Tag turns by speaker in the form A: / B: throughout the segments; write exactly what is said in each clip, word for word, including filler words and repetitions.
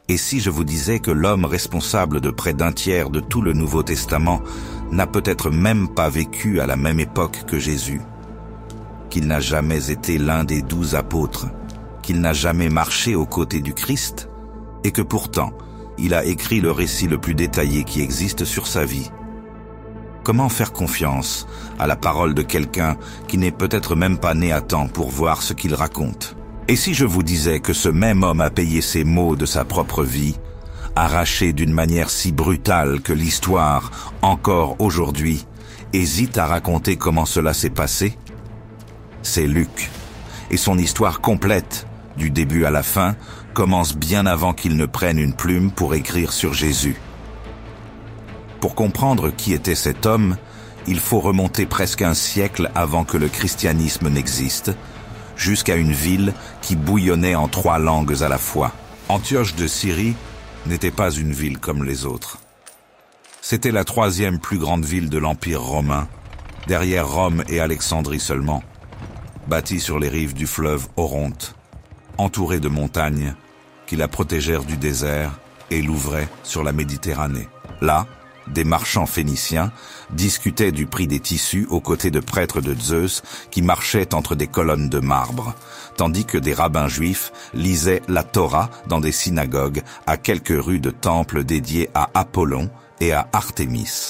A: Et si je vous disais que l'homme responsable de près d'un tiers de tout le Nouveau Testament n'a peut-être même pas vécu à la même époque que Jésus, qu'il n'a jamais été l'un des douze apôtres, qu'il n'a jamais marché aux côtés du Christ, et que pourtant, il a écrit le récit le plus détaillé qui existe sur sa vie. Comment faire confiance à la parole de quelqu'un qui n'est peut-être même pas né à temps pour voir ce qu'il raconte? Et si je vous disais que ce même homme a payé ses maux de sa propre vie, arraché d'une manière si brutale que l'histoire, encore aujourd'hui, hésite à raconter comment cela s'est passé? C'est Luc, et son histoire complète, du début à la fin, commence bien avant qu'il ne prenne une plume pour écrire sur Jésus. Pour comprendre qui était cet homme, il faut remonter presque un siècle avant que le christianisme n'existe, jusqu'à une ville qui bouillonnait en trois langues à la fois. Antioche de Syrie n'était pas une ville comme les autres. C'était la troisième plus grande ville de l'Empire romain, derrière Rome et Alexandrie seulement, bâtie sur les rives du fleuve Oronte, entourée de montagnes qui la protégèrent du désert et l'ouvraient sur la Méditerranée. Là, des marchands phéniciens discutaient du prix des tissus aux côtés de prêtres de Zeus qui marchaient entre des colonnes de marbre, tandis que des rabbins juifs lisaient la Torah dans des synagogues à quelques rues de temples dédiés à Apollon et à Artémis.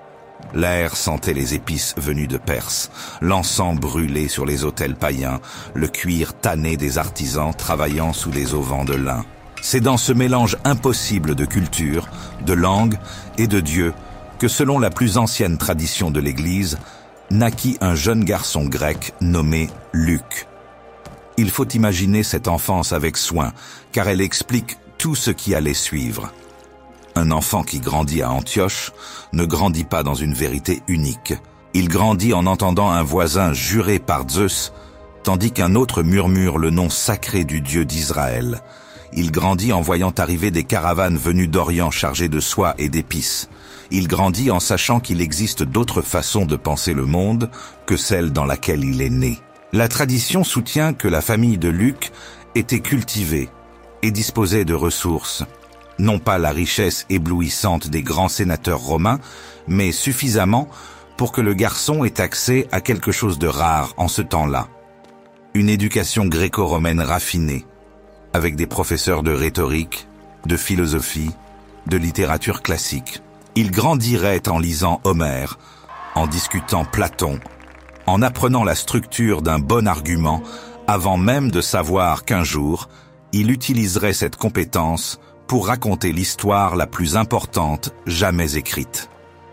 A: L'air sentait les épices venues de Perse, l'encens brûlé sur les autels païens, le cuir tanné des artisans travaillant sous des auvents de lin. C'est dans ce mélange impossible de culture, de langue et de Dieu que, selon la plus ancienne tradition de l'Église, naquit un jeune garçon grec nommé Luc. Il faut imaginer cette enfance avec soin, car elle explique tout ce qui allait suivre. Un enfant qui grandit à Antioche ne grandit pas dans une vérité unique. Il grandit en entendant un voisin jurer par Zeus, tandis qu'un autre murmure le nom sacré du Dieu d'Israël. Il grandit en voyant arriver des caravanes venues d'Orient chargées de soie et d'épices. Il grandit en sachant qu'il existe d'autres façons de penser le monde que celle dans laquelle il est né. La tradition soutient que la famille de Luc était cultivée et disposait de ressources. Non pas la richesse éblouissante des grands sénateurs romains, mais suffisamment pour que le garçon ait accès à quelque chose de rare en ce temps-là. Une éducation gréco-romaine raffinée, avec des professeurs de rhétorique, de philosophie, de littérature classique. Il grandirait en lisant Homère, en discutant Platon, en apprenant la structure d'un bon argument, avant même de savoir qu'un jour, il utiliserait cette compétence pour raconter l'histoire la plus importante jamais écrite.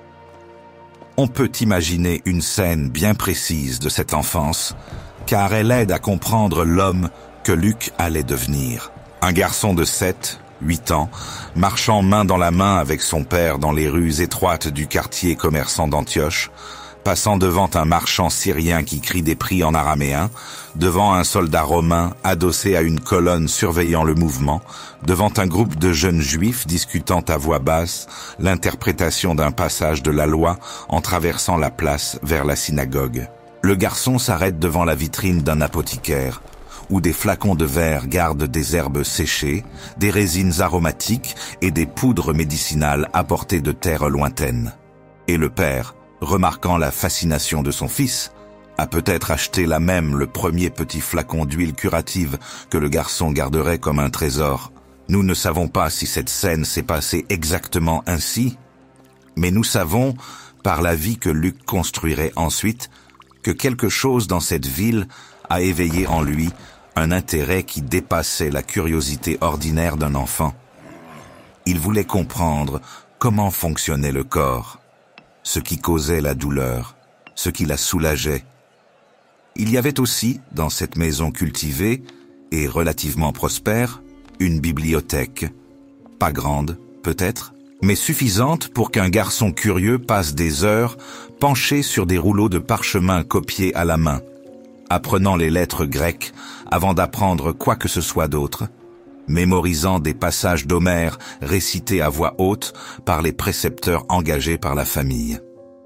A: On peut imaginer une scène bien précise de cette enfance, car elle aide à comprendre l'homme que Luc allait devenir. Un garçon de sept, huit ans, marchant main dans la main avec son père dans les rues étroites du quartier commerçant d'Antioche, passant devant un marchand syrien qui crie des prix en araméen, devant un soldat romain adossé à une colonne surveillant le mouvement, devant un groupe de jeunes juifs discutant à voix basse l'interprétation d'un passage de la loi en traversant la place vers la synagogue. Le garçon s'arrête devant la vitrine d'un apothicaire, où des flacons de verre gardent des herbes séchées, des résines aromatiques et des poudres médicinales apportées de terres lointaines. Et le père, remarquant la fascination de son fils, a peut-être acheté là même le premier petit flacon d'huile curative que le garçon garderait comme un trésor. Nous ne savons pas si cette scène s'est passée exactement ainsi, mais nous savons, par la vie que Luc construirait ensuite, que quelque chose dans cette ville a éveillé en lui un intérêt qui dépassait la curiosité ordinaire d'un enfant. Il voulait comprendre comment fonctionnait le corps, ce qui causait la douleur, ce qui la soulageait. Il y avait aussi, dans cette maison cultivée et relativement prospère, une bibliothèque. Pas grande, peut-être, mais suffisante pour qu'un garçon curieux passe des heures penché sur des rouleaux de parchemin copiés à la main, apprenant les lettres grecques avant d'apprendre quoi que ce soit d'autre, mémorisant des passages d'Homère récités à voix haute par les précepteurs engagés par la famille.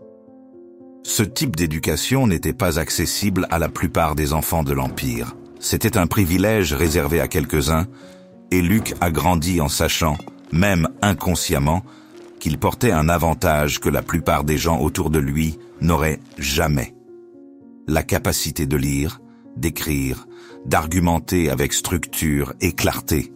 A: Ce type d'éducation n'était pas accessible à la plupart des enfants de l'Empire. C'était un privilège réservé à quelques-uns Et Luc a grandi en sachant, même inconsciemment, qu'il portait un avantage que la plupart des gens autour de lui n'auraient jamais. La capacité de lire, d'écrire, d'argumenter avec structure et clarté.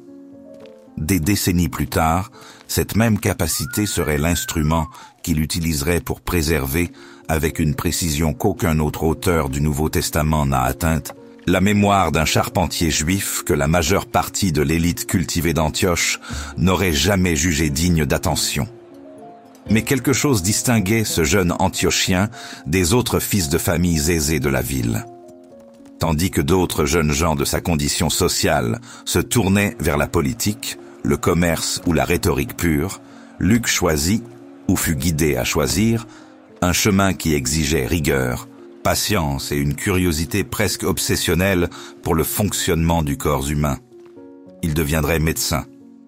A: Des décennies plus tard, cette même capacité serait l'instrument qu'il utiliserait pour préserver, avec une précision qu'aucun autre auteur du Nouveau Testament n'a atteinte, la mémoire d'un charpentier juif que la majeure partie de l'élite cultivée d'Antioche n'aurait jamais jugé digne d'attention. Mais quelque chose distinguait ce jeune Antiochien des autres fils de familles aisées de la ville. Tandis que d'autres jeunes gens de sa condition sociale se tournaient vers la politique, le commerce ou la rhétorique pure, Luc choisit, ou fut guidé à choisir, un chemin qui exigeait rigueur, patience et une curiosité presque obsessionnelle pour le fonctionnement du corps humain. Il deviendrait médecin.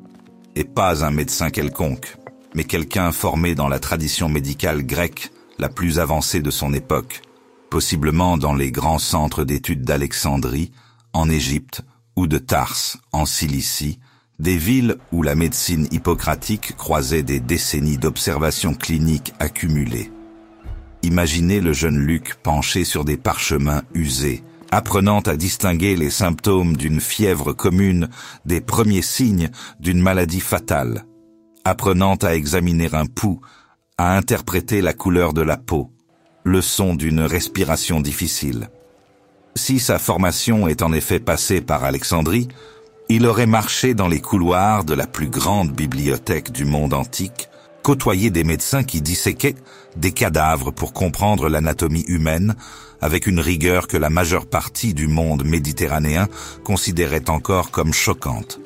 A: Et pas un médecin quelconque, mais quelqu'un formé dans la tradition médicale grecque la plus avancée de son époque, possiblement dans les grands centres d'études d'Alexandrie, en Égypte, ou de Tarse, en Cilicie, des villes où la médecine hippocratique croisait des décennies d'observations cliniques accumulées. Imaginez le jeune Luc penché sur des parchemins usés, apprenant à distinguer les symptômes d'une fièvre commune des premiers signes d'une maladie fatale, apprenant à examiner un pouls, à interpréter la couleur de la peau, le son d'une respiration difficile. Si sa formation est en effet passée par Alexandrie, il aurait marché dans les couloirs de la plus grande bibliothèque du monde antique, côtoyé des médecins qui disséquaient des cadavres pour comprendre l'anatomie humaine avec une rigueur que la majeure partie du monde méditerranéen considérait encore comme choquante.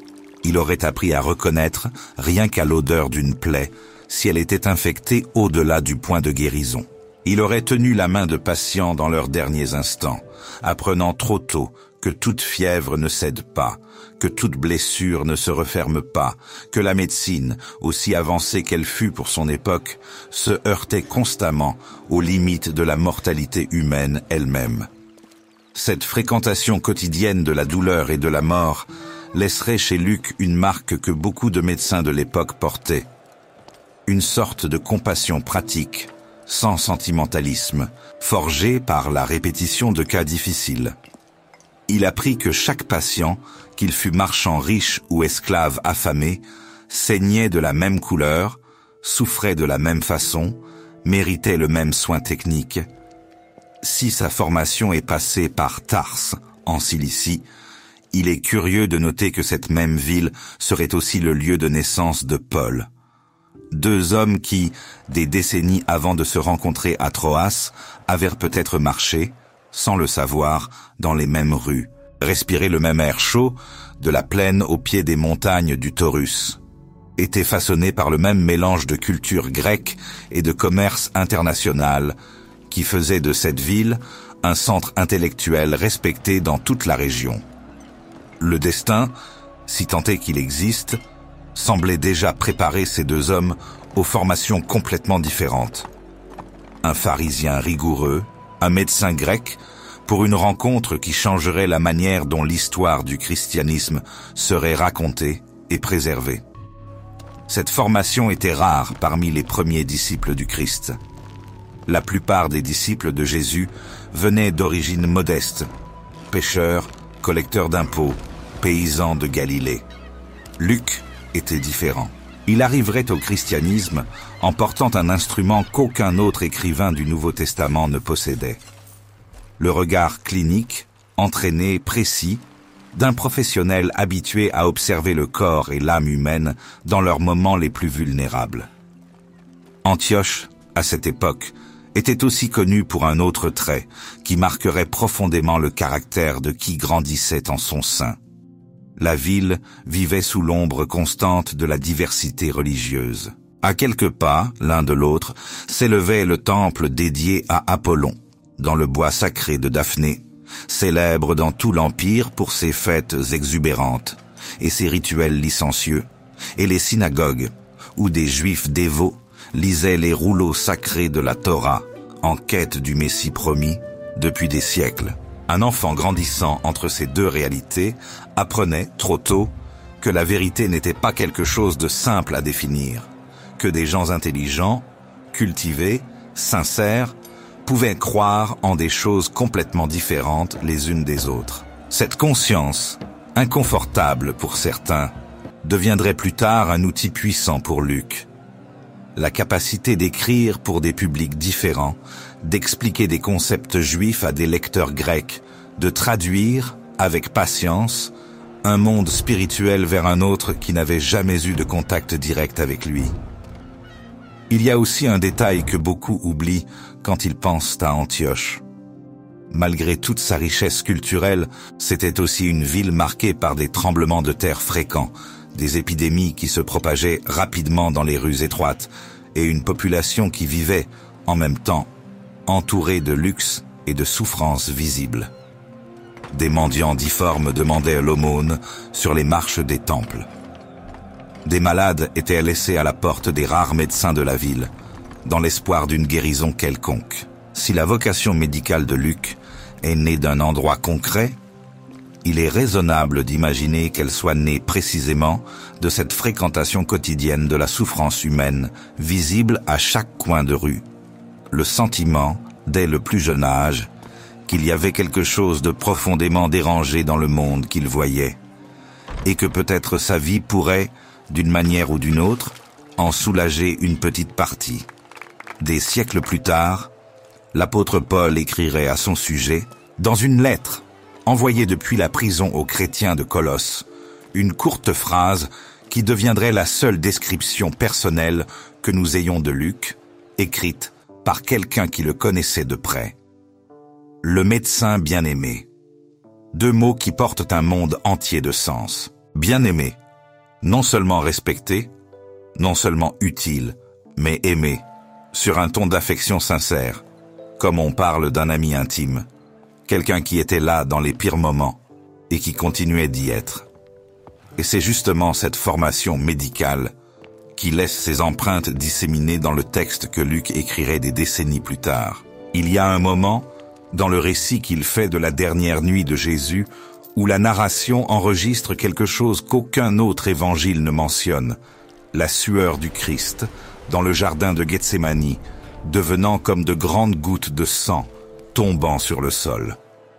A: Il aurait appris à reconnaître, rien qu'à l'odeur d'une plaie, si elle était infectée au-delà du point de guérison. Il aurait tenu la main de patients dans leurs derniers instants, apprenant trop tôt que toute fièvre ne cède pas, que toute blessure ne se referme pas, que la médecine, aussi avancée qu'elle fut pour son époque, se heurtait constamment aux limites de la mortalité humaine elle-même. Cette fréquentation quotidienne de la douleur et de la mort laisserait chez Luc une marque que beaucoup de médecins de l'époque portaient. Une sorte de compassion pratique, sans sentimentalisme, forgée par la répétition de cas difficiles. Il apprit que chaque patient, qu'il fût marchand riche ou esclave affamé, saignait de la même couleur, souffrait de la même façon, méritait le même soin technique. Si sa formation est passée par Tarse, en Cilicie, il est curieux de noter que cette même ville serait aussi le lieu de naissance de Paul. Deux hommes qui, des décennies avant de se rencontrer à Troas, avaient peut-être marché, sans le savoir, dans les mêmes rues, respiré le même air chaud, de la plaine au pied des montagnes du Taurus, étaient façonnés par le même mélange de culture grecque et de commerce international, qui faisait de cette ville un centre intellectuel respecté dans toute la région. Le destin, si tant est qu'il existe, semblait déjà préparer ces deux hommes aux formations complètement différentes. Un pharisien rigoureux, un médecin grec, pour une rencontre qui changerait la manière dont l'histoire du christianisme serait racontée et préservée. Cette formation était rare parmi les premiers disciples du Christ. La plupart des disciples de Jésus venaient d'origine modeste, pêcheurs, collecteurs d'impôts, paysans de Galilée. Luc était différent. Il arriverait au christianisme en portant un instrument qu'aucun autre écrivain du Nouveau Testament ne possédait. Le regard clinique, entraîné, précis, d'un professionnel habitué à observer le corps et l'âme humaine dans leurs moments les plus vulnérables. Antioche, à cette époque, était aussi connu pour un autre trait qui marquerait profondément le caractère de qui grandissait en son sein. La ville vivait sous l'ombre constante de la diversité religieuse. À quelques pas, l'un de l'autre, s'élevait le temple dédié à Apollon, dans le bois sacré de Daphné, célèbre dans tout l'Empire pour ses fêtes exubérantes et ses rituels licencieux, et les synagogues, où des Juifs dévots lisaient les rouleaux sacrés de la Torah, en quête du Messie promis, depuis des siècles. Un enfant grandissant entre ces deux réalités apprenait, trop tôt, que la vérité n'était pas quelque chose de simple à définir, que des gens intelligents, cultivés, sincères, pouvaient croire en des choses complètement différentes les unes des autres. Cette conscience, inconfortable pour certains, deviendrait plus tard un outil puissant pour Luc. La capacité d'écrire pour des publics différents, d'expliquer des concepts juifs à des lecteurs grecs, de traduire, avec patience, un monde spirituel vers un autre qui n'avait jamais eu de contact direct avec lui. Il y a aussi un détail que beaucoup oublient quand ils pensent à Antioche. Malgré toute sa richesse culturelle, c'était aussi une ville marquée par des tremblements de terre fréquents, des épidémies qui se propageaient rapidement dans les rues étroites, et une population qui vivait, en même temps, entourée de luxe et de souffrances visibles. Des mendiants difformes demandaient l'aumône sur les marches des temples. Des malades étaient laissés à la porte des rares médecins de la ville, dans l'espoir d'une guérison quelconque. Si la vocation médicale de Luc est née d'un endroit concret, il est raisonnable d'imaginer qu'elle soit née précisément de cette fréquentation quotidienne de la souffrance humaine, visible à chaque coin de rue. Le sentiment, dès le plus jeune âge, qu'il y avait quelque chose de profondément dérangé dans le monde qu'il voyait, et que peut-être sa vie pourrait, d'une manière ou d'une autre, en soulager une petite partie. Des siècles plus tard, l'apôtre Paul écrirait à son sujet, dans une lettre envoyée depuis la prison aux chrétiens de Colosse, une courte phrase qui deviendrait la seule description personnelle que nous ayons de Luc, écrite par quelqu'un qui le connaissait de près. Le médecin bien-aimé. Deux mots qui portent un monde entier de sens. Bien-aimé, non seulement respecté, non seulement utile, mais aimé, sur un ton d'affection sincère, comme on parle d'un ami intime, quelqu'un qui était là dans les pires moments et qui continuait d'y être. Et c'est justement cette formation médicale qui laisse ses empreintes disséminées dans le texte que Luc écrirait des décennies plus tard. Il y a un moment, dans le récit qu'il fait de la dernière nuit de Jésus, où la narration enregistre quelque chose qu'aucun autre évangile ne mentionne, la sueur du Christ dans le jardin de Gethsémani, devenant comme de grandes gouttes de sang tombant sur le sol.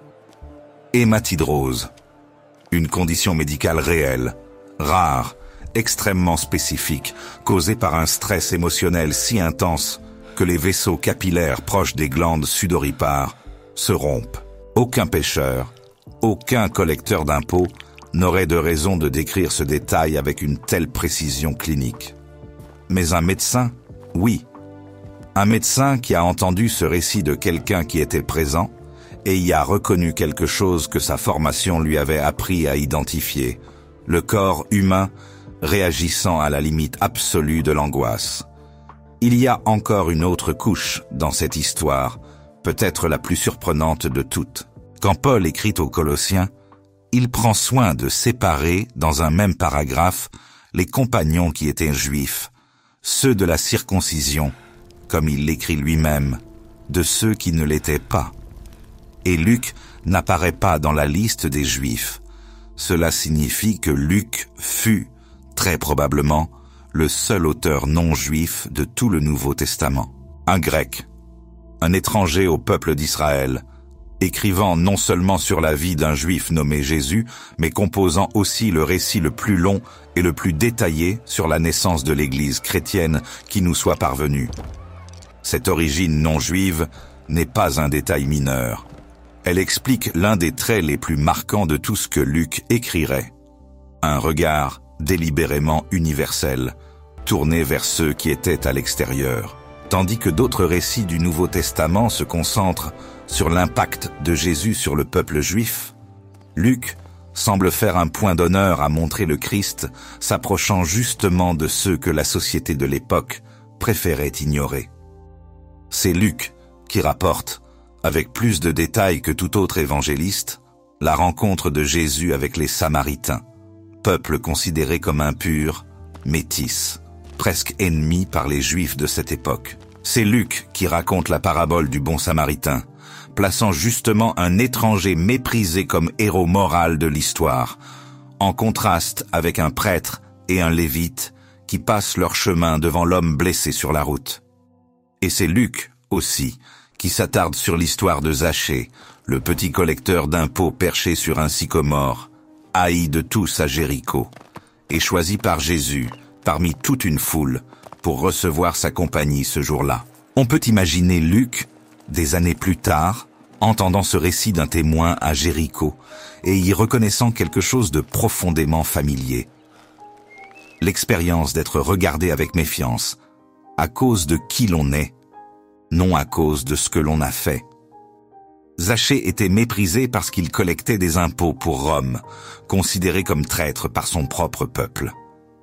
A: Hématidrose, une condition médicale réelle, rare, extrêmement spécifique, causée par un stress émotionnel si intense que les vaisseaux capillaires proches des glandes sudoripares se rompent. Aucun pêcheur, aucun collecteur d'impôts n'aurait de raison de décrire ce détail avec une telle précision clinique. Mais un médecin, oui. Un médecin qui a entendu ce récit de quelqu'un qui était présent et y a reconnu quelque chose que sa formation lui avait appris à identifier, le corps humain réagissant à la limite absolue de l'angoisse. Il y a encore une autre couche dans cette histoire, peut-être la plus surprenante de toutes. Quand Paul écrit aux Colossiens, il prend soin de séparer, dans un même paragraphe, les compagnons qui étaient juifs, ceux de la circoncision, comme il l'écrit lui-même, de ceux qui ne l'étaient pas. Et Luc n'apparaît pas dans la liste des Juifs. Cela signifie que Luc fut, très probablement, le seul auteur non-juif de tout le Nouveau Testament. Un Grec, un étranger au peuple d'Israël, écrivant non seulement sur la vie d'un Juif nommé Jésus, mais composant aussi le récit le plus long et le plus détaillé sur la naissance de l'Église chrétienne qui nous soit parvenue. Cette origine non-juive n'est pas un détail mineur. Elle explique l'un des traits les plus marquants de tout ce que Luc écrirait. Un regard délibérément universel, tourné vers ceux qui étaient à l'extérieur. Tandis que d'autres récits du Nouveau Testament se concentrent sur l'impact de Jésus sur le peuple juif, Luc semble faire un point d'honneur à montrer le Christ s'approchant justement de ceux que la société de l'époque préférait ignorer. C'est Luc qui rapporte, avec plus de détails que tout autre évangéliste, la rencontre de Jésus avec les Samaritains, peuple considéré comme impur, métis, presque ennemi par les Juifs de cette époque. C'est Luc qui raconte la parabole du bon Samaritain, plaçant justement un étranger méprisé comme héros moral de l'histoire, en contraste avec un prêtre et un lévite qui passent leur chemin devant l'homme blessé sur la route. Et c'est Luc, aussi, qui s'attarde sur l'histoire de Zachée, le petit collecteur d'impôts perché sur un sycomore, haï de tous à Jéricho, et choisi par Jésus, parmi toute une foule, pour recevoir sa compagnie ce jour-là. On peut imaginer Luc, des années plus tard, entendant ce récit d'un témoin à Jéricho, et y reconnaissant quelque chose de profondément familier. L'expérience d'être regardé avec méfiance, à cause de qui l'on est, non à cause de ce que l'on a fait. Zachée était méprisé parce qu'il collectait des impôts pour Rome, considéré comme traître par son propre peuple.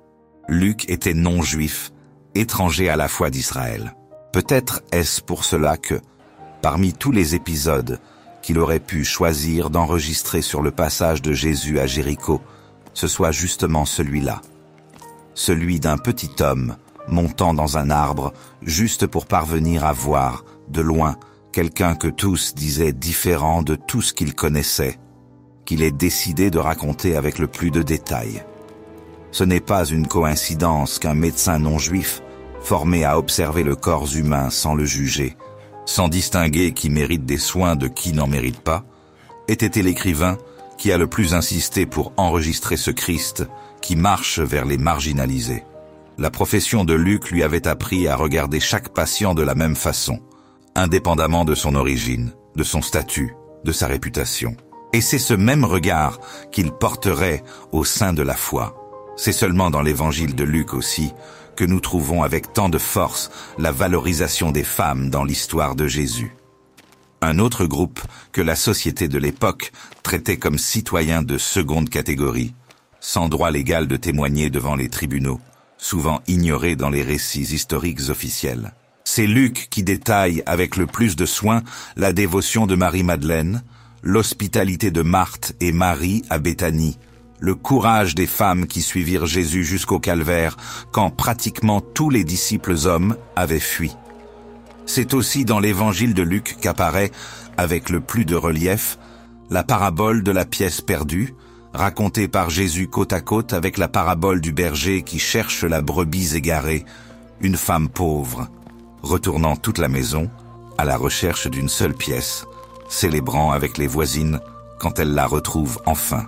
A: Luc était non-juif, étranger à la foi d'Israël. Peut-être est-ce pour cela que, parmi tous les épisodes qu'il aurait pu choisir d'enregistrer sur le passage de Jésus à Jéricho, ce soit justement celui-là. Celui d'un petit homme montant dans un arbre juste pour parvenir à voir, de loin, quelqu'un que tous disaient différent de tout ce qu'il connaissait, qu'il ait décidé de raconter avec le plus de détails. Ce n'est pas une coïncidence qu'un médecin non-juif, formé à observer le corps humain sans le juger, sans distinguer qui mérite des soins de qui n'en mérite pas, ait été l'écrivain qui a le plus insisté pour enregistrer ce Christ qui marche vers les marginalisés. La profession de Luc lui avait appris à regarder chaque patient de la même façon, indépendamment de son origine, de son statut, de sa réputation. Et c'est ce même regard qu'il porterait au sein de la foi. C'est seulement dans l'évangile de Luc aussi que nous trouvons avec tant de force la valorisation des femmes dans l'histoire de Jésus. Un autre groupe que la société de l'époque traitait comme citoyens de seconde catégorie, sans droit légal de témoigner devant les tribunaux, souvent ignorés dans les récits historiques officiels. C'est Luc qui détaille avec le plus de soin la dévotion de Marie-Madeleine, l'hospitalité de Marthe et Marie à Béthanie, le courage des femmes qui suivirent Jésus jusqu'au calvaire quand pratiquement tous les disciples hommes avaient fui. C'est aussi dans l'évangile de Luc qu'apparaît, avec le plus de relief, la parabole de la pièce perdue, racontée par Jésus côte à côte avec la parabole du berger qui cherche la brebis égarée, une femme pauvre, retournant toute la maison à la recherche d'une seule pièce, célébrant avec les voisines quand elle la retrouve enfin.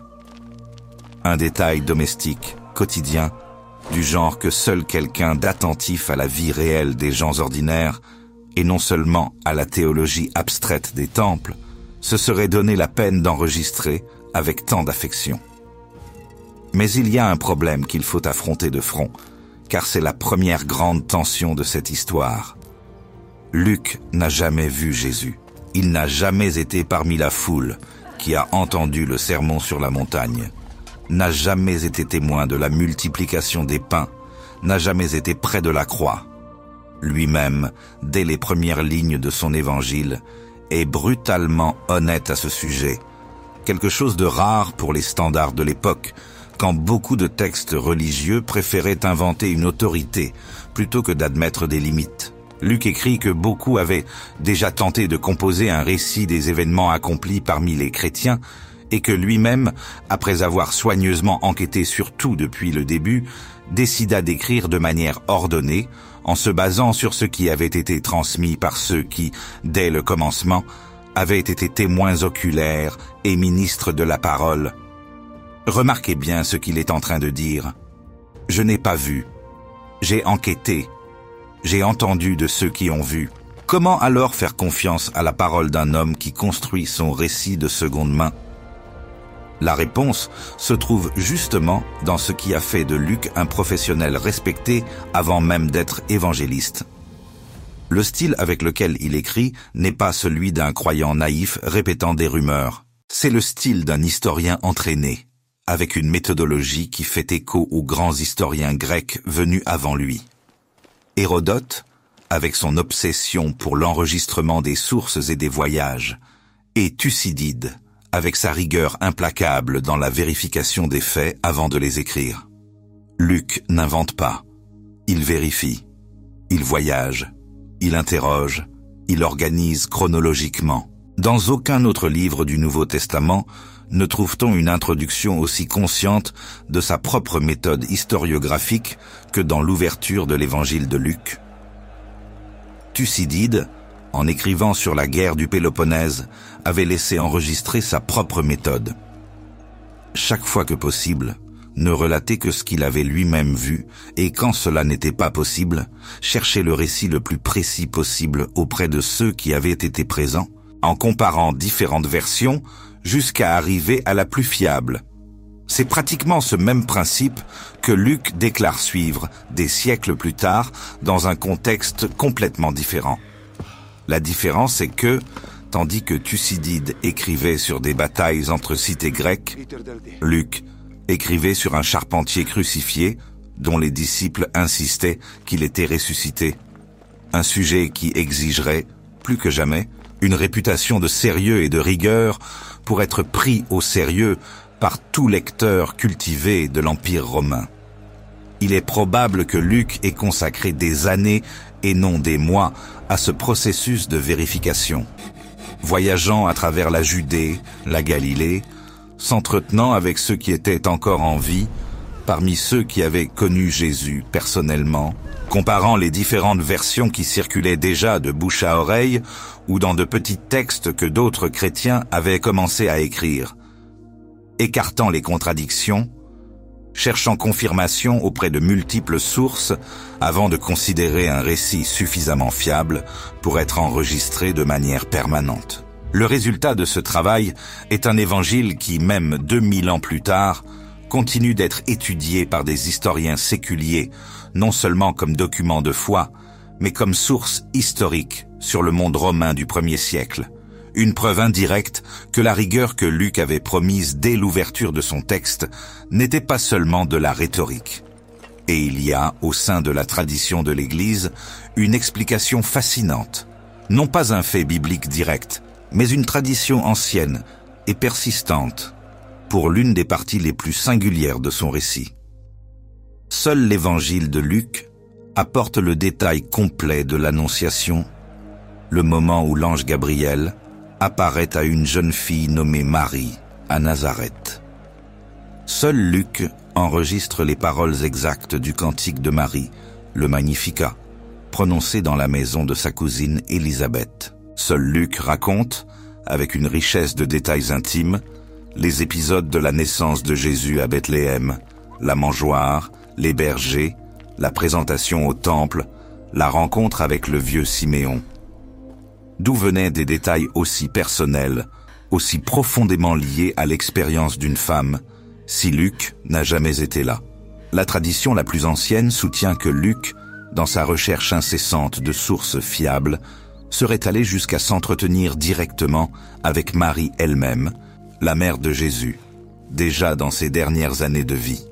A: Un détail domestique, quotidien, du genre que seul quelqu'un d'attentif à la vie réelle des gens ordinaires, et non seulement à la théologie abstraite des temples, se serait donné la peine d'enregistrer avec tant d'affection. Mais il y a un problème qu'il faut affronter de front, car c'est la première grande tension de cette histoire. Luc n'a jamais vu Jésus. Il n'a jamais été parmi la foule qui a entendu le sermon sur la montagne, n'a jamais été témoin de la multiplication des pains, n'a jamais été près de la croix. Lui-même, dès les premières lignes de son évangile, est brutalement honnête à ce sujet, quelque chose de rare pour les standards de l'époque, quand beaucoup de textes religieux préféraient inventer une autorité plutôt que d'admettre des limites. Luc écrit que beaucoup avaient déjà tenté de composer un récit des événements accomplis parmi les chrétiens et que lui-même, après avoir soigneusement enquêté sur tout depuis le début, décida d'écrire de manière ordonnée en se basant sur ce qui avait été transmis par ceux qui, dès le commencement, avaient été témoins oculaires et ministres de la parole. Remarquez bien ce qu'il est en train de dire. Je n'ai pas vu. J'ai enquêté. J'ai entendu de ceux qui ont vu. Comment alors faire confiance à la parole d'un homme qui construit son récit de seconde main? La réponse se trouve justement dans ce qui a fait de Luc un professionnel respecté avant même d'être évangéliste. Le style avec lequel il écrit n'est pas celui d'un croyant naïf répétant des rumeurs. C'est le style d'un historien entraîné, avec une méthodologie qui fait écho aux grands historiens grecs venus avant lui. Hérodote, avec son obsession pour l'enregistrement des sources et des voyages, et Thucydide, avec sa rigueur implacable dans la vérification des faits avant de les écrire. Luc n'invente pas, il vérifie, il voyage, il interroge, il organise chronologiquement. Dans aucun autre livre du Nouveau Testament, ne trouve-t-on une introduction aussi consciente de sa propre méthode historiographique que dans l'ouverture de l'évangile de Luc. Thucydide, en écrivant sur la guerre du Péloponnèse, avait laissé enregistrer sa propre méthode. Chaque fois que possible, ne relater que ce qu'il avait lui-même vu, et quand cela n'était pas possible, chercher le récit le plus précis possible auprès de ceux qui avaient été présents, en comparant différentes versions jusqu'à arriver à la plus fiable. C'est pratiquement ce même principe que Luc déclare suivre des siècles plus tard dans un contexte complètement différent. La différence est que, tandis que Thucydide écrivait sur des batailles entre cités grecques, Luc écrivait sur un charpentier crucifié dont les disciples insistaient qu'il était ressuscité. Un sujet qui exigerait, plus que jamais, une réputation de sérieux et de rigueur pour être pris au sérieux par tout lecteur cultivé de l'Empire romain. Il est probable que Luc ait consacré des années et non des mois à ce processus de vérification. Voyageant à travers la Judée, la Galilée, s'entretenant avec ceux qui étaient encore en vie, parmi ceux qui avaient connu Jésus personnellement, comparant les différentes versions qui circulaient déjà de bouche à oreille ou dans de petits textes que d'autres chrétiens avaient commencé à écrire, écartant les contradictions, cherchant confirmation auprès de multiples sources avant de considérer un récit suffisamment fiable pour être enregistré de manière permanente. Le résultat de ce travail est un évangile qui, même deux mille ans plus tard, continue d'être étudié par des historiens séculiers, non seulement comme document de foi, mais comme source historique sur le monde romain du premier siècle. Une preuve indirecte que la rigueur que Luc avait promise dès l'ouverture de son texte n'était pas seulement de la rhétorique. Et il y a, au sein de la tradition de l'Église, une explication fascinante. Non pas un fait biblique direct, mais une tradition ancienne et persistante pour l'une des parties les plus singulières de son récit. Seul l'évangile de Luc apporte le détail complet de l'Annonciation, le moment où l'ange Gabriel apparaît à une jeune fille nommée Marie à Nazareth. Seul Luc enregistre les paroles exactes du cantique de Marie, le Magnificat, prononcé dans la maison de sa cousine Élisabeth. Seul Luc raconte, avec une richesse de détails intimes, les épisodes de la naissance de Jésus à Bethléem, la mangeoire, les bergers, la présentation au temple, la rencontre avec le vieux Siméon. D'où venaient des détails aussi personnels, aussi profondément liés à l'expérience d'une femme, si Luc n'a jamais été là? La tradition la plus ancienne soutient que Luc, dans sa recherche incessante de sources fiables, serait allé jusqu'à s'entretenir directement avec Marie elle-même, la mère de Jésus, déjà dans ses dernières années de vie.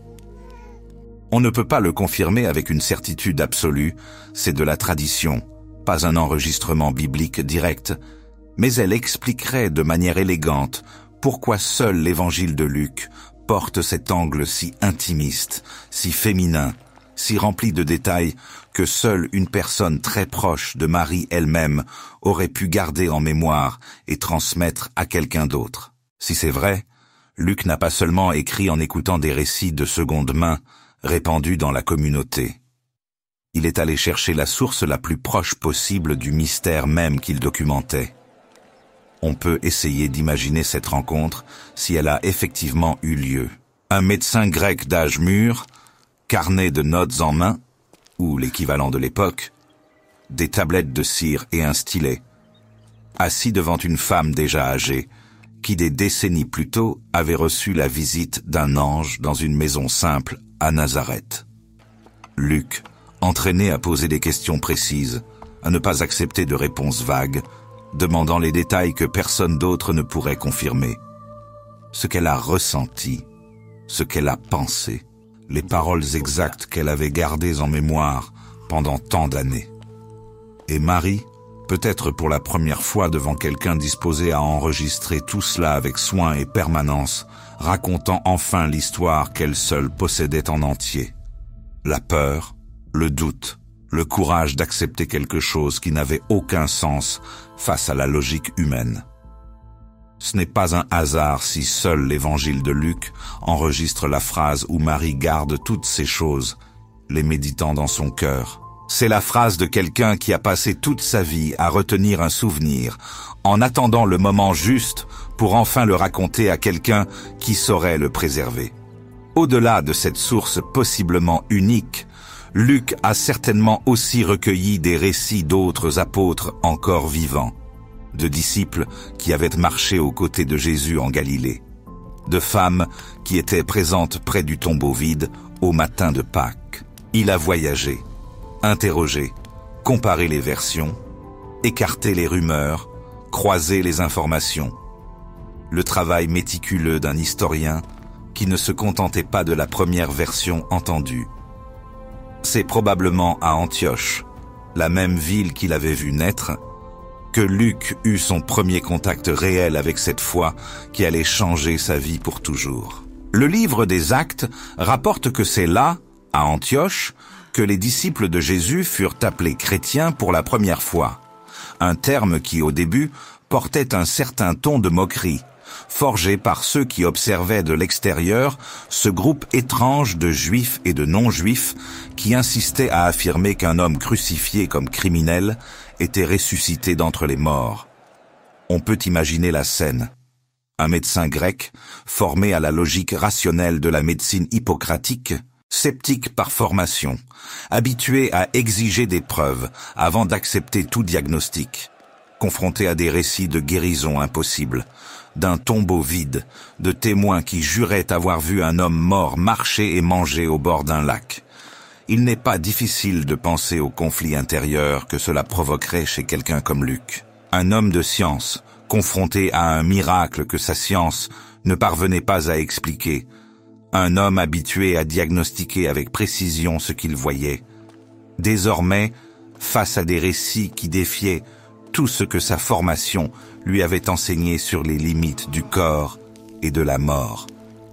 A: On ne peut pas le confirmer avec une certitude absolue, c'est de la tradition, pas un enregistrement biblique direct, mais elle expliquerait de manière élégante pourquoi seul l'évangile de Luc porte cet angle si intimiste, si féminin, si rempli de détails que seule une personne très proche de Marie elle-même aurait pu garder en mémoire et transmettre à quelqu'un d'autre. Si c'est vrai, Luc n'a pas seulement écrit en écoutant des récits de seconde main répandus dans la communauté. Il est allé chercher la source la plus proche possible du mystère même qu'il documentait. On peut essayer d'imaginer cette rencontre si elle a effectivement eu lieu. Un médecin grec d'âge mûr, carnet de notes en main, ou l'équivalent de l'époque, des tablettes de cire et un stylet, assis devant une femme déjà âgée, qui des décennies plus tôt avait reçu la visite d'un ange dans une maison simple à Nazareth. Luc, entraîné à poser des questions précises, à ne pas accepter de réponses vagues, demandant les détails que personne d'autre ne pourrait confirmer. Ce qu'elle a ressenti, ce qu'elle a pensé, les paroles exactes qu'elle avait gardées en mémoire pendant tant d'années. Et Marie, peut-être pour la première fois devant quelqu'un disposé à enregistrer tout cela avec soin et permanence, racontant enfin l'histoire qu'elle seule possédait en entier. La peur, le doute, le courage d'accepter quelque chose qui n'avait aucun sens face à la logique humaine. Ce n'est pas un hasard si seul l'évangile de Luc enregistre la phrase où Marie garde toutes ces choses, les méditant dans son cœur. C'est la phrase de quelqu'un qui a passé toute sa vie à retenir un souvenir, en attendant le moment juste pour enfin le raconter à quelqu'un qui saurait le préserver. Au-delà de cette source possiblement unique, Luc a certainement aussi recueilli des récits d'autres apôtres encore vivants, de disciples qui avaient marché aux côtés de Jésus en Galilée, de femmes qui étaient présentes près du tombeau vide au matin de Pâques. Il a voyagé, interrogé, comparé les versions, écarté les rumeurs, croisé les informations. Le travail méticuleux d'un historien qui ne se contentait pas de la première version entendue. C'est probablement à Antioche, la même ville qu'il avait vu naître, que Luc eut son premier contact réel avec cette foi qui allait changer sa vie pour toujours. Le livre des Actes rapporte que c'est là, à Antioche, que les disciples de Jésus furent appelés chrétiens pour la première fois, un terme qui au début portait un certain ton de moquerie, forgé par ceux qui observaient de l'extérieur ce groupe étrange de juifs et de non-juifs qui insistaient à affirmer qu'un homme crucifié comme criminel était ressuscité d'entre les morts. On peut imaginer la scène. Un médecin grec, formé à la logique rationnelle de la médecine hippocratique, sceptique par formation, habitué à exiger des preuves avant d'accepter tout diagnostic, confronté à des récits de guérison impossibles, d'un tombeau vide, de témoins qui juraient avoir vu un homme mort marcher et manger au bord d'un lac. Il n'est pas difficile de penser au conflit intérieur que cela provoquerait chez quelqu'un comme Luc. Un homme de science, confronté à un miracle que sa science ne parvenait pas à expliquer. Un homme habitué à diagnostiquer avec précision ce qu'il voyait. Désormais, face à des récits qui défiaient tout ce que sa formation lui avait enseigné sur les limites du corps et de la mort.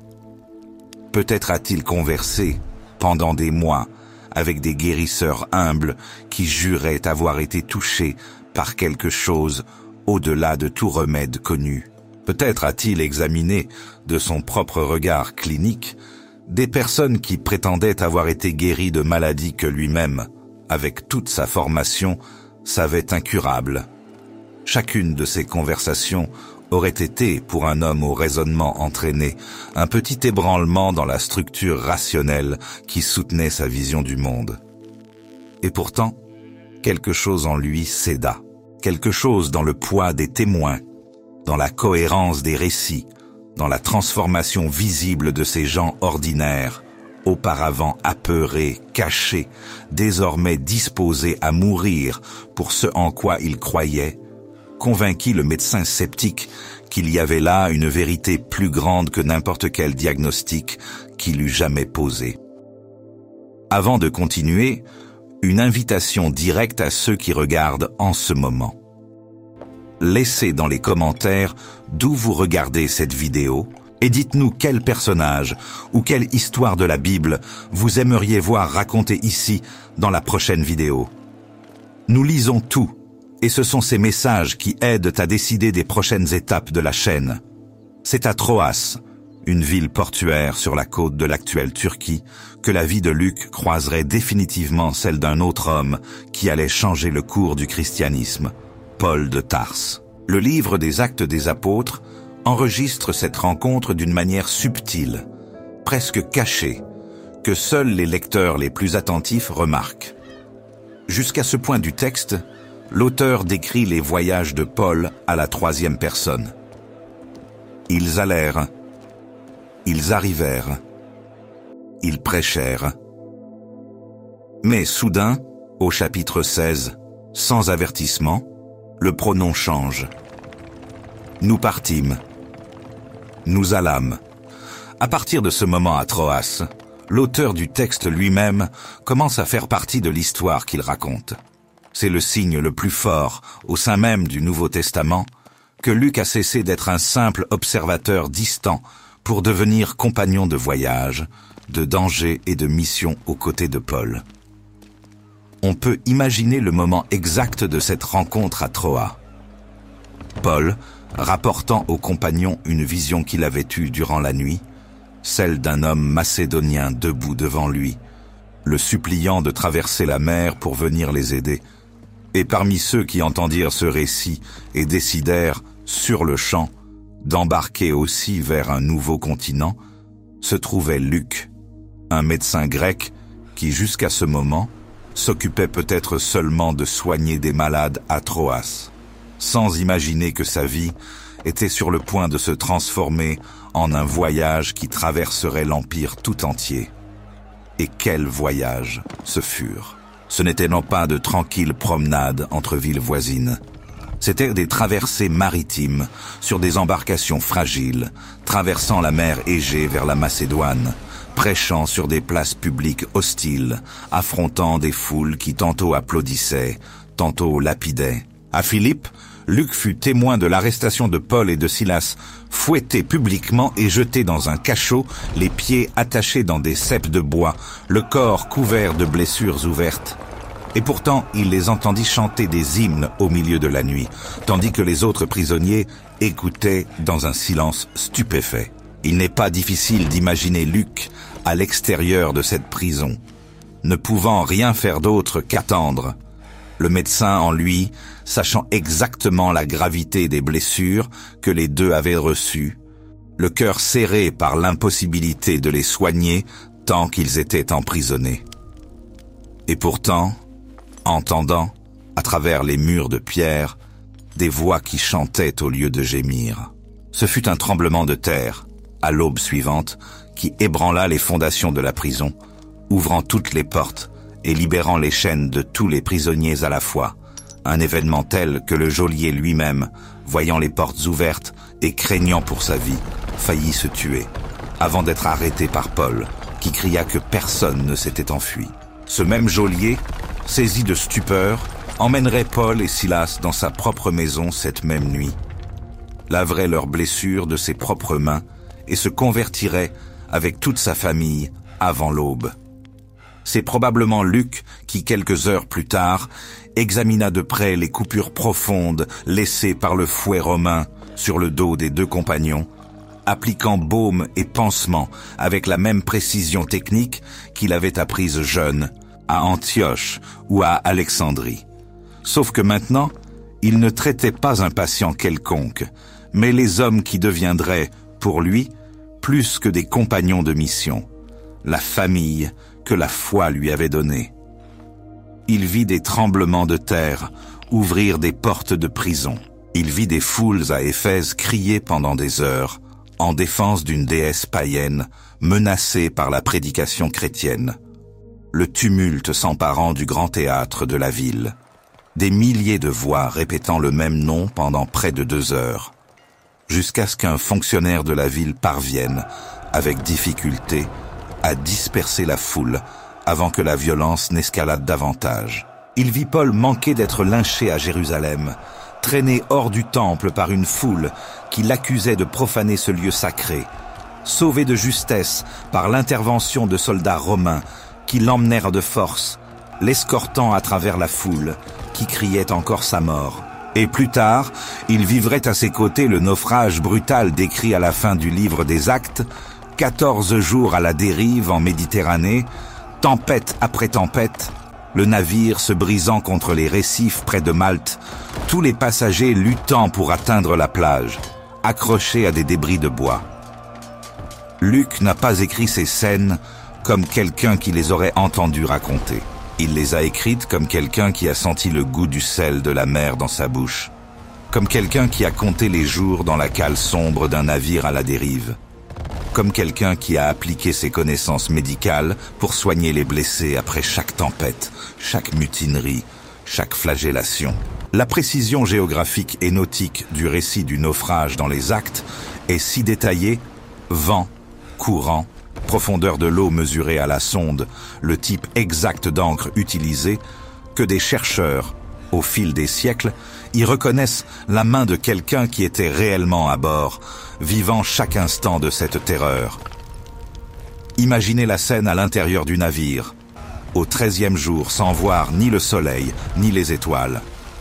A: Peut-être a-t-il conversé, pendant des mois, avec des guérisseurs humbles qui juraient avoir été touchés par quelque chose au-delà de tout remède connu. Peut-être a-t-il examiné, de son propre regard clinique, des personnes qui prétendaient avoir été guéries de maladies que lui-même, avec toute sa formation, savait incurable. Chacune de ces conversations aurait été, pour un homme au raisonnement entraîné, un petit ébranlement dans la structure rationnelle qui soutenait sa vision du monde. Et pourtant, quelque chose en lui céda, quelque chose dans le poids des témoins, dans la cohérence des récits, dans la transformation visible de ces gens ordinaires, auparavant apeurés, cachés, désormais disposés à mourir pour ce en quoi ils croyaient, convainquit le médecin sceptique qu'il y avait là une vérité plus grande que n'importe quel diagnostic qu'il eût jamais posé. Avant de continuer, une invitation directe à ceux qui regardent en ce moment. Laissez dans les commentaires d'où vous regardez cette vidéo et dites-nous quel personnage ou quelle histoire de la Bible vous aimeriez voir raconter ici dans la prochaine vidéo. Nous lisons tout. Et ce sont ces messages qui aident à décider des prochaines étapes de la chaîne. C'est à Troas, une ville portuaire sur la côte de l'actuelle Turquie, que la vie de Luc croiserait définitivement celle d'un autre homme qui allait changer le cours du christianisme, Paul de Tarse. Le livre des Actes des Apôtres enregistre cette rencontre d'une manière subtile, presque cachée, que seuls les lecteurs les plus attentifs remarquent. Jusqu'à ce point du texte, l'auteur décrit les voyages de Paul à la troisième personne. Ils allèrent, ils arrivèrent, ils prêchèrent. Mais soudain, au chapitre seize, sans avertissement, le pronom change. Nous partîmes, nous allâmes. À partir de ce moment à Troas, l'auteur du texte lui-même commence à faire partie de l'histoire qu'il raconte. C'est le signe le plus fort, au sein même du Nouveau Testament, que Luc a cessé d'être un simple observateur distant pour devenir compagnon de voyage, de danger et de mission aux côtés de Paul. On peut imaginer le moment exact de cette rencontre à Troas. Paul, rapportant aux compagnons une vision qu'il avait eue durant la nuit, celle d'un homme macédonien debout devant lui, le suppliant de traverser la mer pour venir les aider. Et parmi ceux qui entendirent ce récit et décidèrent, sur le champ, d'embarquer aussi vers un nouveau continent, se trouvait Luc, un médecin grec qui, jusqu'à ce moment, s'occupait peut-être seulement de soigner des malades à Troas, sans imaginer que sa vie était sur le point de se transformer en un voyage qui traverserait l'Empire tout entier. Et quels voyages ce furent! Ce n'étaient non pas de tranquilles promenades entre villes voisines. C'étaient des traversées maritimes sur des embarcations fragiles, traversant la mer Égée vers la Macédoine, prêchant sur des places publiques hostiles, affrontant des foules qui tantôt applaudissaient, tantôt lapidaient. À Philippe, Luc fut témoin de l'arrestation de Paul et de Silas, fouettés publiquement et jetés dans un cachot, les pieds attachés dans des ceps de bois, le corps couvert de blessures ouvertes. Et pourtant, il les entendit chanter des hymnes au milieu de la nuit, tandis que les autres prisonniers écoutaient dans un silence stupéfait. Il n'est pas difficile d'imaginer Luc à l'extérieur de cette prison, ne pouvant rien faire d'autre qu'attendre. Le médecin en lui, sachant exactement la gravité des blessures que les deux avaient reçues, le cœur serré par l'impossibilité de les soigner tant qu'ils étaient emprisonnés. Et pourtant, entendant, à travers les murs de pierre, des voix qui chantaient au lieu de gémir. Ce fut un tremblement de terre, à l'aube suivante, qui ébranla les fondations de la prison, ouvrant toutes les portes et libérant les chaînes de tous les prisonniers à la fois. Un événement tel que le geôlier lui-même, voyant les portes ouvertes et craignant pour sa vie, faillit se tuer, avant d'être arrêté par Paul, qui cria que personne ne s'était enfui. Ce même geôlier, saisi de stupeur, emmènerait Paul et Silas dans sa propre maison cette même nuit, laverait leurs blessures de ses propres mains et se convertirait avec toute sa famille avant l'aube. C'est probablement Luc qui, quelques heures plus tard, examina de près les coupures profondes laissées par le fouet romain sur le dos des deux compagnons, appliquant baume et pansement avec la même précision technique qu'il avait apprise jeune, à Antioche ou à Alexandrie. Sauf que maintenant, il ne traitait pas un patient quelconque, mais les hommes qui deviendraient, pour lui, plus que des compagnons de mission, la famille que la foi lui avait donnée. Il vit des tremblements de terre ouvrir des portes de prison. Il vit des foules à Éphèse crier pendant des heures, en défense d'une déesse païenne, menacée par la prédication chrétienne. Le tumulte s'emparant du grand théâtre de la ville. Des milliers de voix répétant le même nom pendant près de deux heures, jusqu'à ce qu'un fonctionnaire de la ville parvienne, avec difficulté, à disperser la foule avant que la violence n'escalade davantage. Il vit Paul manquer d'être lynché à Jérusalem, traîné hors du temple par une foule qui l'accusait de profaner ce lieu sacré, sauvé de justesse par l'intervention de soldats romains qui l'emmenèrent de force, l'escortant à travers la foule qui criait encore sa mort. Et plus tard, il vivrait à ses côtés le naufrage brutal décrit à la fin du livre des Actes, quatorze jours à la dérive en Méditerranée, tempête après tempête, le navire se brisant contre les récifs près de Malte, tous les passagers luttant pour atteindre la plage, accrochés à des débris de bois. Luc n'a pas écrit ces scènes comme quelqu'un qui les aurait entendues raconter. Il les a écrites comme quelqu'un qui a senti le goût du sel de la mer dans sa bouche, comme quelqu'un qui a compté les jours dans la cale sombre d'un navire à la dérive, comme quelqu'un qui a appliqué ses connaissances médicales pour soigner les blessés après chaque tempête, chaque mutinerie, chaque flagellation. La précision géographique et nautique du récit du naufrage dans les Actes est si détaillée, vent, courant, profondeur de l'eau mesurée à la sonde, le type exact d'encre utilisé, que des chercheurs, au fil des siècles, y reconnaissent la main de quelqu'un qui était réellement à bord, vivant chaque instant de cette terreur. Imaginez la scène à l'intérieur du navire, au treizième jour, sans voir ni le soleil, ni les étoiles.